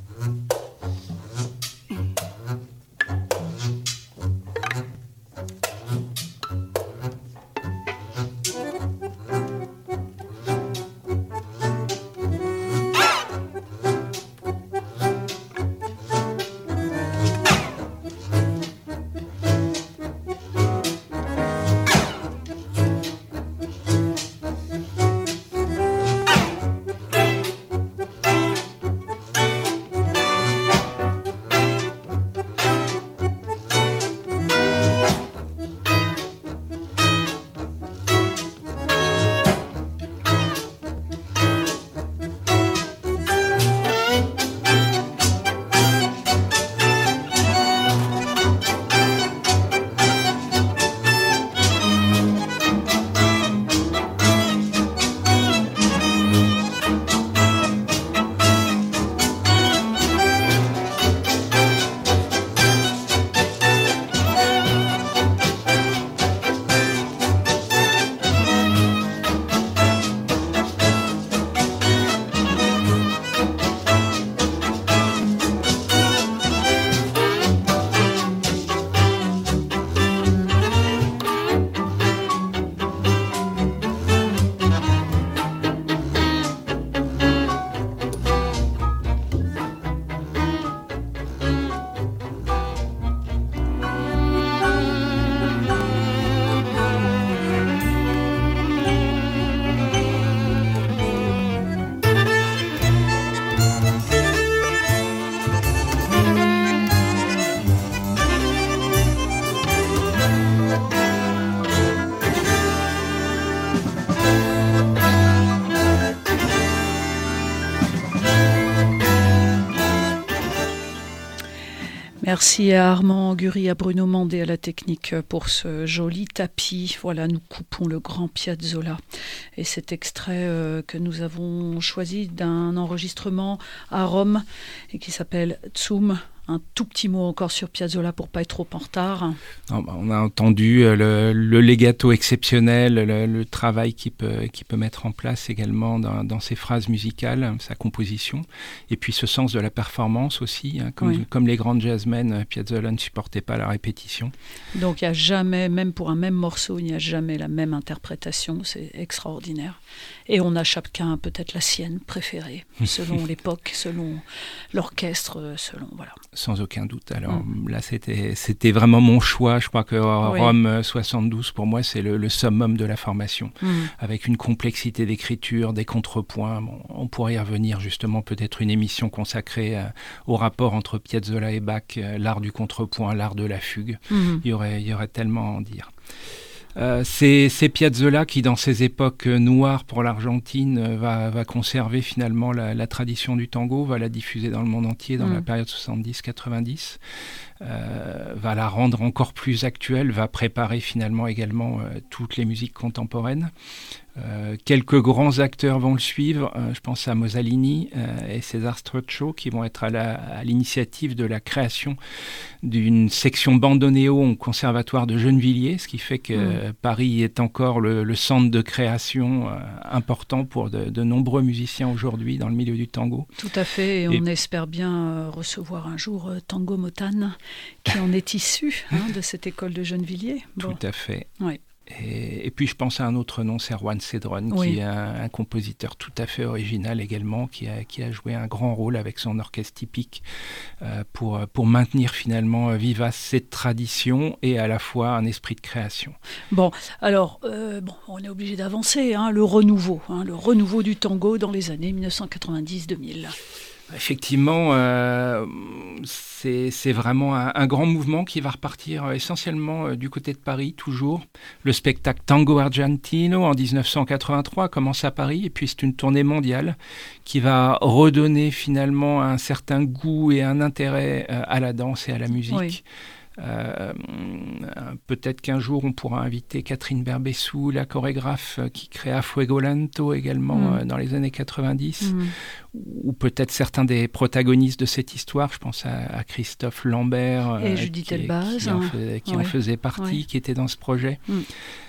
Speaker 3: Merci à Armand Gury, à Bruno Mandé, à la technique pour ce joli tapis. Voilà, nous coupons le grand Piazzolla. Et cet extrait euh, que nous avons choisi d'un enregistrement à Rome et qui s'appelle Tsum, Un tout petit mot encore sur Piazzolla pour pas être trop en retard.
Speaker 4: Non, bah, on a entendu le, le legato exceptionnel, le, le travail qu'il peut, qu'il peut mettre en place également dans, dans ses phrases musicales, sa composition, et puis ce sens de la performance aussi. Hein, comme, oui. comme les grandes jazzmen, Piazzolla ne supportait pas la répétition.
Speaker 3: Donc il n'y a jamais, même pour un même morceau, il n'y a jamais la même interprétation, c'est extraordinaire. Et on a chacun peut-être la sienne préférée, selon l'époque, selon l'orchestre, selon... voilà.
Speaker 4: Sans aucun doute. Alors mmh. là, c'était, c'était vraiment mon choix. Je crois que oui. Rome soixante-douze, pour moi, c'est le, le summum de la formation, mmh. avec une complexité d'écriture, des contrepoints. Bon, on pourrait y revenir justement, peut-être une émission consacrée euh, au rapport entre Piazzolla et Bach, euh, l'art du contrepoint, l'art de la fugue. Mmh. Il y aurait, il y aurait tellement à en dire. Euh, c'est, c'est Piazzolla qui, dans ces époques noires pour l'Argentine, euh, va, va conserver finalement la, la tradition du tango, va la diffuser dans le monde entier dans mmh. la période soixante-dix quatre-vingt-dix, euh, va la rendre encore plus actuelle, va préparer finalement également euh, toutes les musiques contemporaines. Euh, quelques grands acteurs vont le suivre, euh, je pense à Mosalini euh, et César Strocho qui vont être à, la, à l'initiative de la création d'une section bandoneon au conservatoire de Gennevilliers, ce qui fait que mmh. euh, Paris est encore le, le centre de création euh, important pour de, de nombreux musiciens aujourd'hui dans le milieu du tango.
Speaker 3: Tout à fait, et, et on espère bien euh, recevoir un jour euh, Tango Motan qui en est issu hein, de cette école de Gennevilliers. Bon.
Speaker 4: Tout à fait.
Speaker 3: Oui.
Speaker 4: Et, et puis je pense à un autre nom, c'est Juan Cedron, oui. qui est un, un compositeur tout à fait original également, qui a, qui a joué un grand rôle avec son orchestre typique euh, pour, pour maintenir finalement vivace cette tradition et à la fois un esprit de création.
Speaker 3: Bon, alors euh, bon, on est obligé d'avancer, hein, le renouveau, hein, le renouveau du tango dans les années dix-neuf cent quatre-vingt-dix deux mille.
Speaker 4: Effectivement, euh, c'est, c'est vraiment un, un grand mouvement qui va repartir essentiellement du côté de Paris, toujours. Le spectacle Tango Argentino en dix-neuf cent quatre-vingt-trois commence à Paris et puis c'est une tournée mondiale qui va redonner finalement un certain goût et un intérêt à la danse et à la musique. Oui. Euh, peut-être qu'un jour on pourra inviter Catherine Berbessou, la chorégraphe qui créa Fuego Lento également mmh. euh, dans les années quatre-vingt-dix, mmh. ou peut-être certains des protagonistes de cette histoire, je pense à, à Christophe Lambert
Speaker 3: et euh, Judith Elbaz,
Speaker 4: qui, en, fais, qui ouais. en faisait partie, ouais. qui était dans ce projet. Mmh.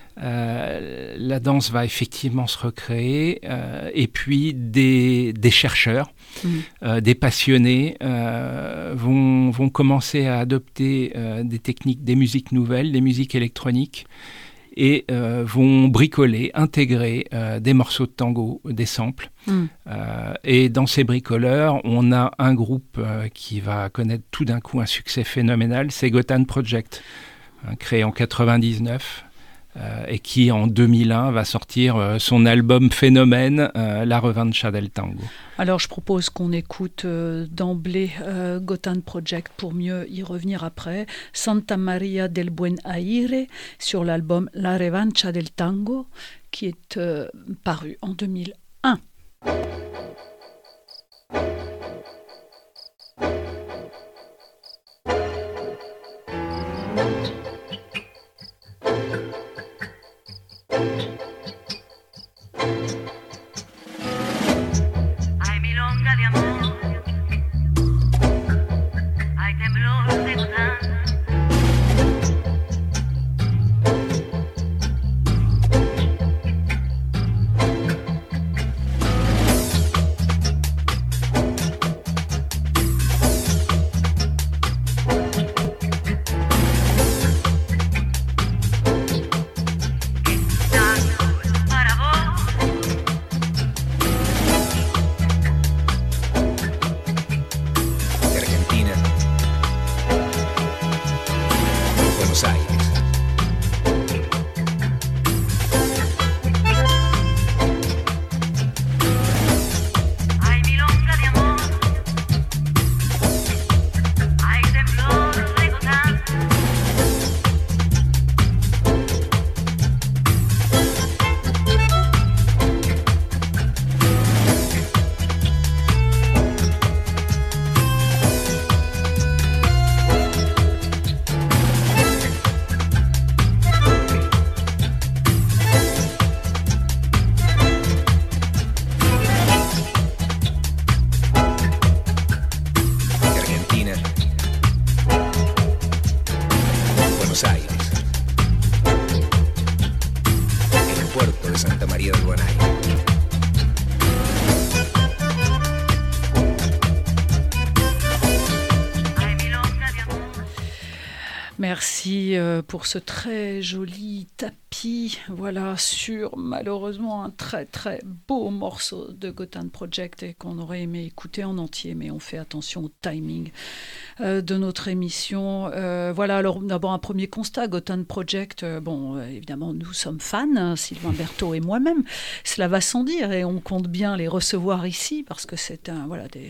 Speaker 4: Euh, la danse va effectivement se recréer euh, et puis des, des chercheurs, mmh. euh, des passionnés euh, vont, vont commencer à adopter euh, des techniques, des musiques nouvelles, des musiques électroniques et euh, vont bricoler, intégrer euh, des morceaux de tango, des samples. Mmh. Euh, et dans ces bricoleurs, on a un groupe euh, qui va connaître tout d'un coup un succès phénoménal, c'est Gotan Project, hein, créé en quatre-vingt-dix-neuf. Euh, et qui en deux mille un va sortir euh, son album phénomène, euh, La Revancha del Tango.
Speaker 3: Alors je propose qu'on écoute euh, d'emblée euh, Gotan Project pour mieux y revenir après. Santa Maria del Buen Aire sur l'album La Revancha del Tango qui est euh, paru en deux mille un. Merci euh, pour ce très joli tapis, voilà, sur malheureusement un très très beau morceau de Gotan Project et qu'on aurait aimé écouter en entier, mais on fait attention au timing euh, de notre émission. Euh, voilà, alors d'abord un premier constat, Gotan Project, euh, bon, euh, évidemment nous sommes fans, hein, Sylvain Berthaud et moi-même, cela va sans dire, et on compte bien les recevoir ici parce que c'est un, voilà, des...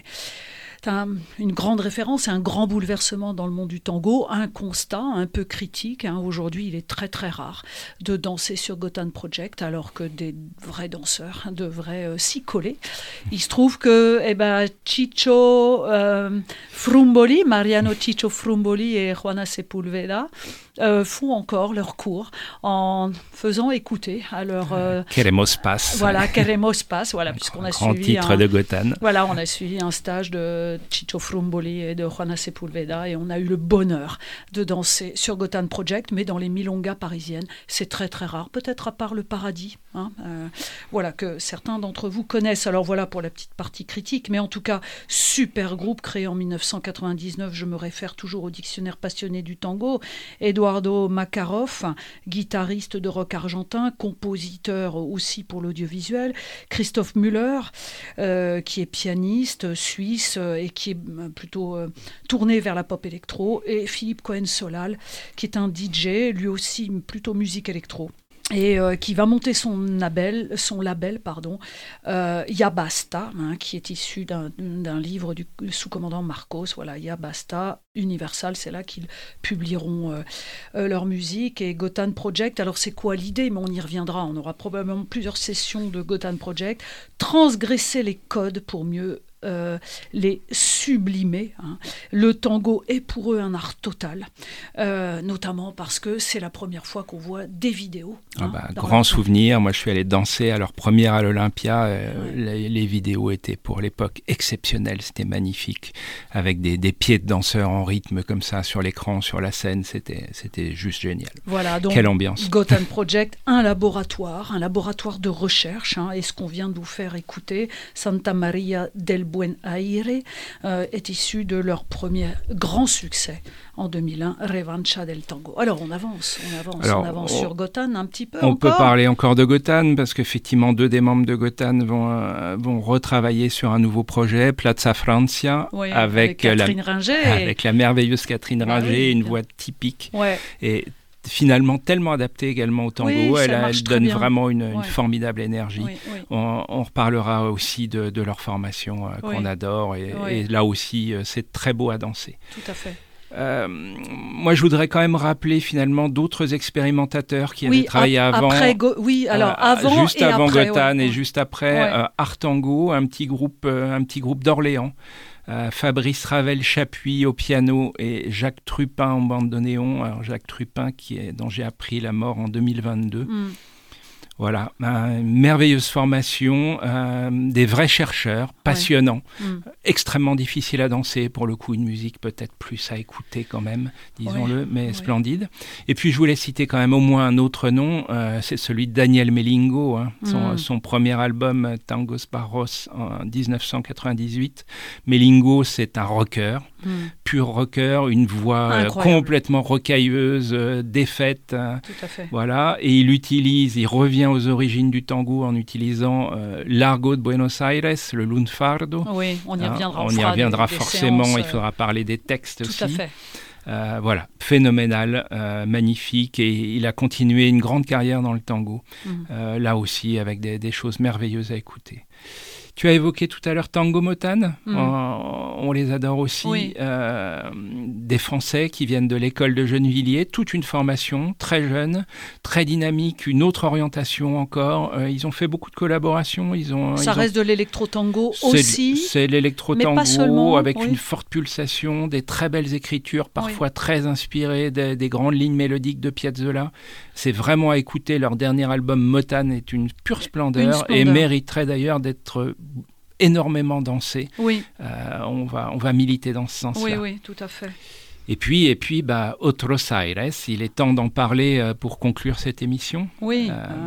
Speaker 3: Un, une grande référence, un grand bouleversement dans le monde du tango, un constat un peu critique. Hein. Aujourd'hui, il est très très rare de danser sur Gotan Project, alors que des vrais danseurs hein, devraient euh, s'y coller. Il se trouve que eh ben, Chicho euh, Frumboli, Mariano Chicho Frumboli et Juana Sepulveda euh, font encore leurs cours en faisant écouter à leur... Euh,
Speaker 4: Queremos Paz.
Speaker 3: Voilà, Queremos Paz, voilà, puisqu'on a
Speaker 4: grand
Speaker 3: suivi...
Speaker 4: titre
Speaker 3: un,
Speaker 4: de Gotan.
Speaker 3: Voilà, on a suivi un stage de Chicho Frumboli et de Juana Sepulveda et on a eu le bonheur de danser sur Gotan Project, mais dans les milongas parisiennes, c'est très très rare, peut-être à part le Paradis, hein, euh, voilà, que certains d'entre vous connaissent. Alors voilà pour la petite partie critique, mais en tout cas, super groupe créé en dix-neuf cent quatre-vingt-dix-neuf, je me réfère toujours au dictionnaire passionné du tango, Eduardo Makarov, guitariste de rock argentin, compositeur aussi pour l'audiovisuel, Christophe Müller, euh, qui est pianiste suisse euh, et qui est plutôt euh, tourné vers la pop électro, et Philippe Cohen-Solal, qui est un D J, lui aussi plutôt musique électro. Et euh, qui va monter son label, son label pardon, euh, Ya Basta, hein, qui est issu d'un, d'un livre du sous-commandant Marcos. Voilà, Ya Basta, Universal, c'est là qu'ils publieront euh, euh, leur musique. Et Gotan Project, alors c'est quoi l'idée? Mais on y reviendra, on aura probablement plusieurs sessions de Gotan Project. Transgresser les codes pour mieux Euh, les sublimer. Hein. Le tango est pour eux un art total, euh, notamment parce que c'est la première fois qu'on voit des vidéos.
Speaker 4: Ah
Speaker 3: hein,
Speaker 4: bah, grand souvenir, moi je suis allé danser à leur première à l'Olympia, euh, ouais. les, les vidéos étaient pour l'époque exceptionnelles, c'était magnifique, avec des, des pieds de danseurs en rythme comme ça sur l'écran, sur la scène, c'était, c'était juste génial.
Speaker 3: Voilà, donc
Speaker 4: quelle ambiance.
Speaker 3: Gotan Project, un laboratoire, un laboratoire de recherche, hein, et ce qu'on vient de vous faire écouter, Santa Maria del Buen Aire, euh, est issu de leur premier grand succès en deux mille un, Revancha del Tango. Alors on avance, on avance, Alors, on avance on, sur Gotan un petit peu
Speaker 4: On
Speaker 3: encore.
Speaker 4: peut parler encore de Gotan, parce qu'effectivement deux des membres de Gotan vont, euh, vont retravailler sur un nouveau projet, Plaza Francia,
Speaker 3: oui,
Speaker 4: avec,
Speaker 3: avec Catherine
Speaker 4: la,
Speaker 3: Ringer.
Speaker 4: Avec la merveilleuse Catherine
Speaker 3: ah,
Speaker 4: Ringer,
Speaker 3: oui,
Speaker 4: une voix typique.
Speaker 3: Ouais.
Speaker 4: Et finalement tellement adaptée également au tango,
Speaker 3: oui,
Speaker 4: elle, elle donne
Speaker 3: bien.
Speaker 4: vraiment une,
Speaker 3: ouais.
Speaker 4: une formidable énergie.
Speaker 3: Oui, oui.
Speaker 4: On, on reparlera aussi de, de leur formation euh,
Speaker 3: oui.
Speaker 4: qu'on adore et,
Speaker 3: oui.
Speaker 4: et là aussi euh, c'est très beau à danser.
Speaker 3: Tout à fait.
Speaker 4: Euh, moi, je voudrais quand même rappeler finalement d'autres expérimentateurs qui
Speaker 3: oui,
Speaker 4: avaient travaillé
Speaker 3: ap-
Speaker 4: avant.
Speaker 3: Après go- oui, alors
Speaker 4: euh,
Speaker 3: avant
Speaker 4: juste
Speaker 3: et
Speaker 4: avant
Speaker 3: après,
Speaker 4: Gotan
Speaker 3: ouais,
Speaker 4: et
Speaker 3: ouais.
Speaker 4: juste après
Speaker 3: ouais.
Speaker 4: euh, Artango, un petit groupe, euh, un petit groupe d'Orléans. Euh, Fabrice Ravel-Chapuis au piano et Jacques Trupin en bande de néon. Alors Jacques Trupin qui est, dont j'ai appris la mort en deux mille vingt-deux. Mm. Voilà, une merveilleuse formation, euh, des vrais chercheurs, passionnants, ouais. mm. extrêmement difficile à danser, pour le coup une musique peut-être plus à écouter quand même, disons-le, ouais. mais ouais. splendide. Et puis je voulais citer quand même au moins un autre nom, euh, c'est celui de Daniel Melingo, hein, son, mm. son premier album Tangos Barros en dix-neuf cent quatre-vingt-dix-huit. Melingo, c'est un rocker, mm. pur rocker, une voix euh, complètement rocailleuse, euh, défaite. Euh,
Speaker 3: Tout à fait.
Speaker 4: Voilà, et il utilise, il revient aux origines du tango en utilisant euh, l'argot de Buenos Aires, le lunfardo.
Speaker 3: Oui, on y reviendra.
Speaker 4: Hein, on, on y reviendra
Speaker 3: des,
Speaker 4: forcément,
Speaker 3: des séances,
Speaker 4: il faudra parler des textes
Speaker 3: tout
Speaker 4: aussi.
Speaker 3: Tout à fait.
Speaker 4: Euh, voilà, phénoménal, euh, magnifique, et il a continué une grande carrière dans le tango, mmh. euh, là aussi avec des, des choses merveilleuses à écouter. Tu as évoqué tout à l'heure Tango Motan, mmh. on, on les adore aussi, oui. euh, des Français qui viennent de l'école de Gennevilliers, toute une formation, très jeune, très dynamique, une autre orientation encore, euh, ils ont fait beaucoup de collaborations. Ils ont,
Speaker 3: Ça
Speaker 4: ils
Speaker 3: reste
Speaker 4: ont...
Speaker 3: de l'électro-tango aussi.
Speaker 4: C'est l'électro-tango avec oui. une forte pulsation, des très belles écritures, parfois oui. très inspirées des, des grandes lignes mélodiques de Piazzolla. C'est vraiment à écouter, leur dernier album Motan est une pure splendeur, une splendeur. Et mériterait d'ailleurs d'être énormément dansé.
Speaker 3: Oui.
Speaker 4: Euh, on va, on va militer dans ce sens-là.
Speaker 3: Oui, oui, tout à fait.
Speaker 4: Et puis, et puis bah, Otros Aires, il est temps d'en parler euh, pour conclure cette émission.
Speaker 3: Oui, euh... Euh,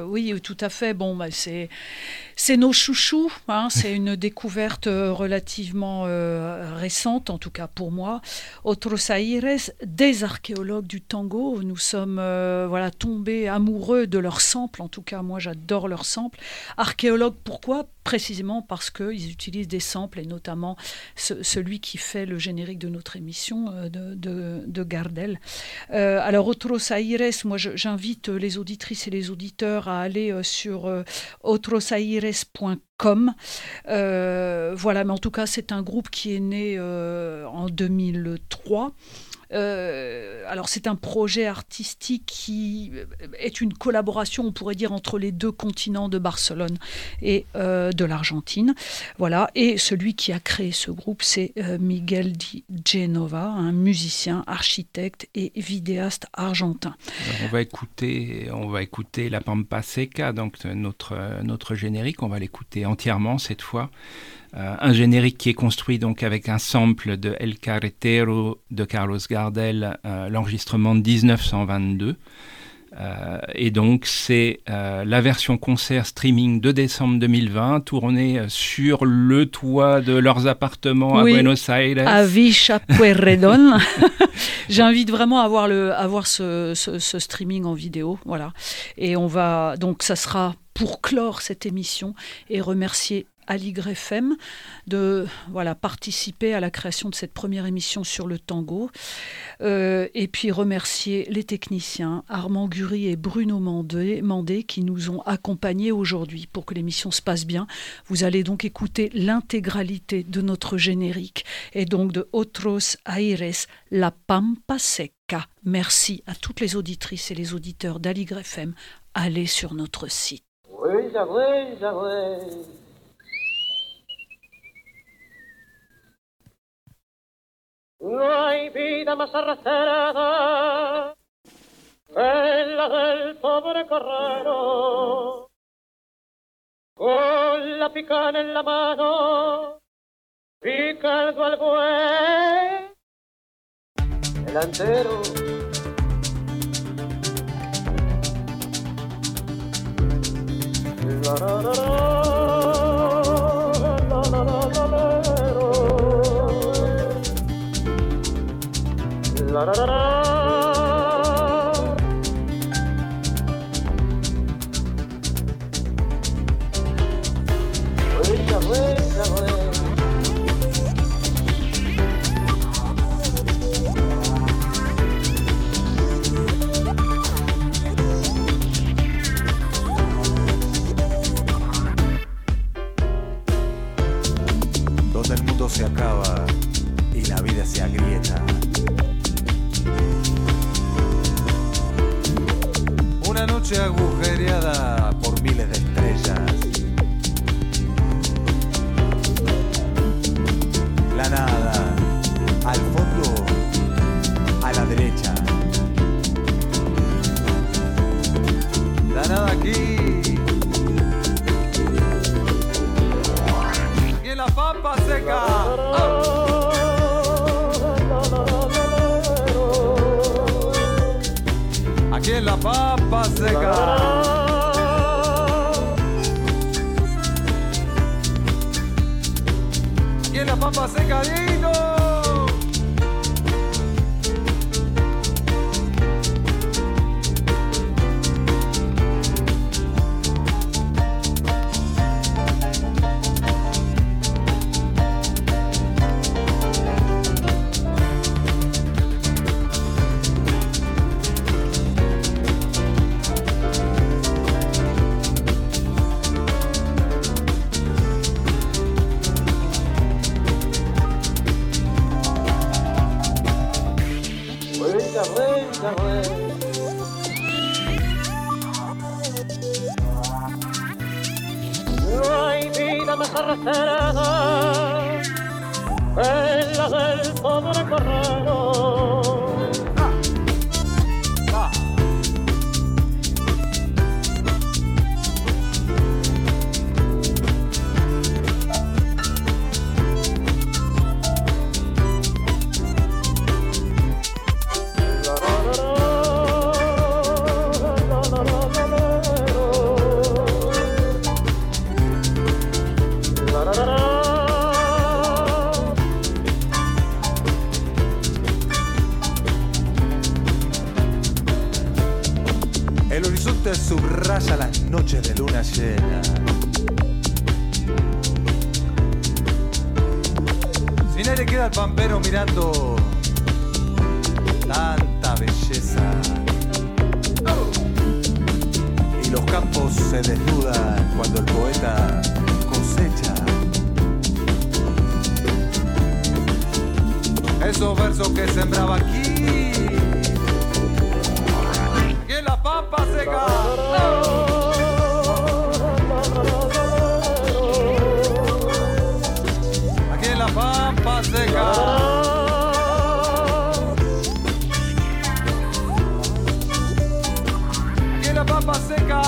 Speaker 3: oui, tout à fait. Bon, bah, c'est, c'est nos chouchous. Hein, c'est une découverte relativement euh, récente, en tout cas pour moi. Otros Aires, des archéologues du tango. Nous sommes euh, voilà, tombés amoureux de leurs samples. En tout cas, moi, j'adore leurs samples. Archéologues, pourquoi ? Précisément parce qu'ils utilisent des samples, et notamment ce, celui qui fait le générique de notre émission euh, de, de, de Gardel. Euh, alors, Otros Aires, moi, je, j'invite les auditrices et les auditeurs à aller euh, sur euh, otros aires point com. Euh, voilà, mais en tout cas, c'est un groupe qui est né euh, en deux mille trois. Euh, alors c'est un projet artistique qui est une collaboration, on pourrait dire, entre les deux continents de Barcelone et euh, de l'Argentine. Voilà. Et celui qui a créé ce groupe, c'est euh, Miguel Di Genova, un musicien, architecte et vidéaste argentin.
Speaker 4: Alors on va écouter, on va écouter La Pampa Seca, donc notre notre générique. On va l'écouter entièrement cette fois. Euh, un générique qui est construit donc avec un sample de El Carretero de Carlos Gardel, euh, l'enregistrement de dix-neuf cent vingt-deux. Euh, et donc c'est euh, la version concert streaming de décembre deux mille vingt, tournée sur le toit de leurs appartements oui, à Buenos Aires.
Speaker 3: À Villa Pueyrredón. J'invite vraiment à voir, le, à voir ce, ce, ce streaming en vidéo. Voilà. Et on va, donc ça sera pour clore cette émission et remercier Aligre F M de voilà, participer à la création de cette première émission sur le tango. Euh, et puis remercier les techniciens Armand Gury et Bruno Mandé, Mandé qui nous ont accompagnés aujourd'hui pour que l'émission se passe bien. Vous allez donc écouter l'intégralité de notre générique et donc de Otros Aires, La Pampa Seca. Merci à toutes les auditrices et les auditeurs d'Aligre F M. Allez sur notre site.
Speaker 5: Oui, oui, oui. No hay vida más arrastrada que la del pobre correro, con la picana en la mano, picando al buey delantero. La, la, la, la, la, la, la, la. La, la, la, la. Huella, huella, huella.
Speaker 6: Donde el mundo se acaba y la vida se agrieta. Una noche agujereada por miles de estrellas. La nada, al fondo, a la derecha. La nada aquí. Y en la pampa seca. ¡Ah! Aquí en la pampa seca. Aquí en la pampa seca, Dino. No hay vida más arrastrada que la del pobre correro. Ah. Ah. La, la, la, la, la, la, la, la, la, la. El horizonte subraya las noches de luna llena. Sin aire queda el pampero mirando tanta belleza. Y los campos se desnudan cuando el poeta cosecha. Esos versos que sembraba aquí, que en la pampa seca. Aquí en la pampa seca. Aquí en la pampa seca.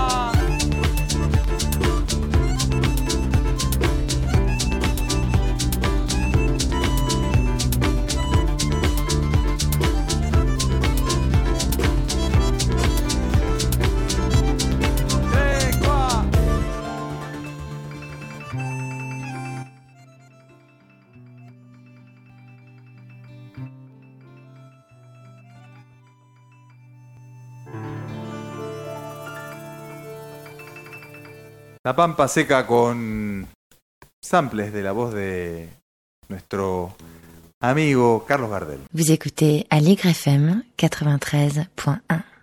Speaker 6: La Pampa Seca con samples de la voz de nuestro amigo Carlos Gardel.
Speaker 1: Vous écoutez Aligre F M quatre-vingt-treize point un.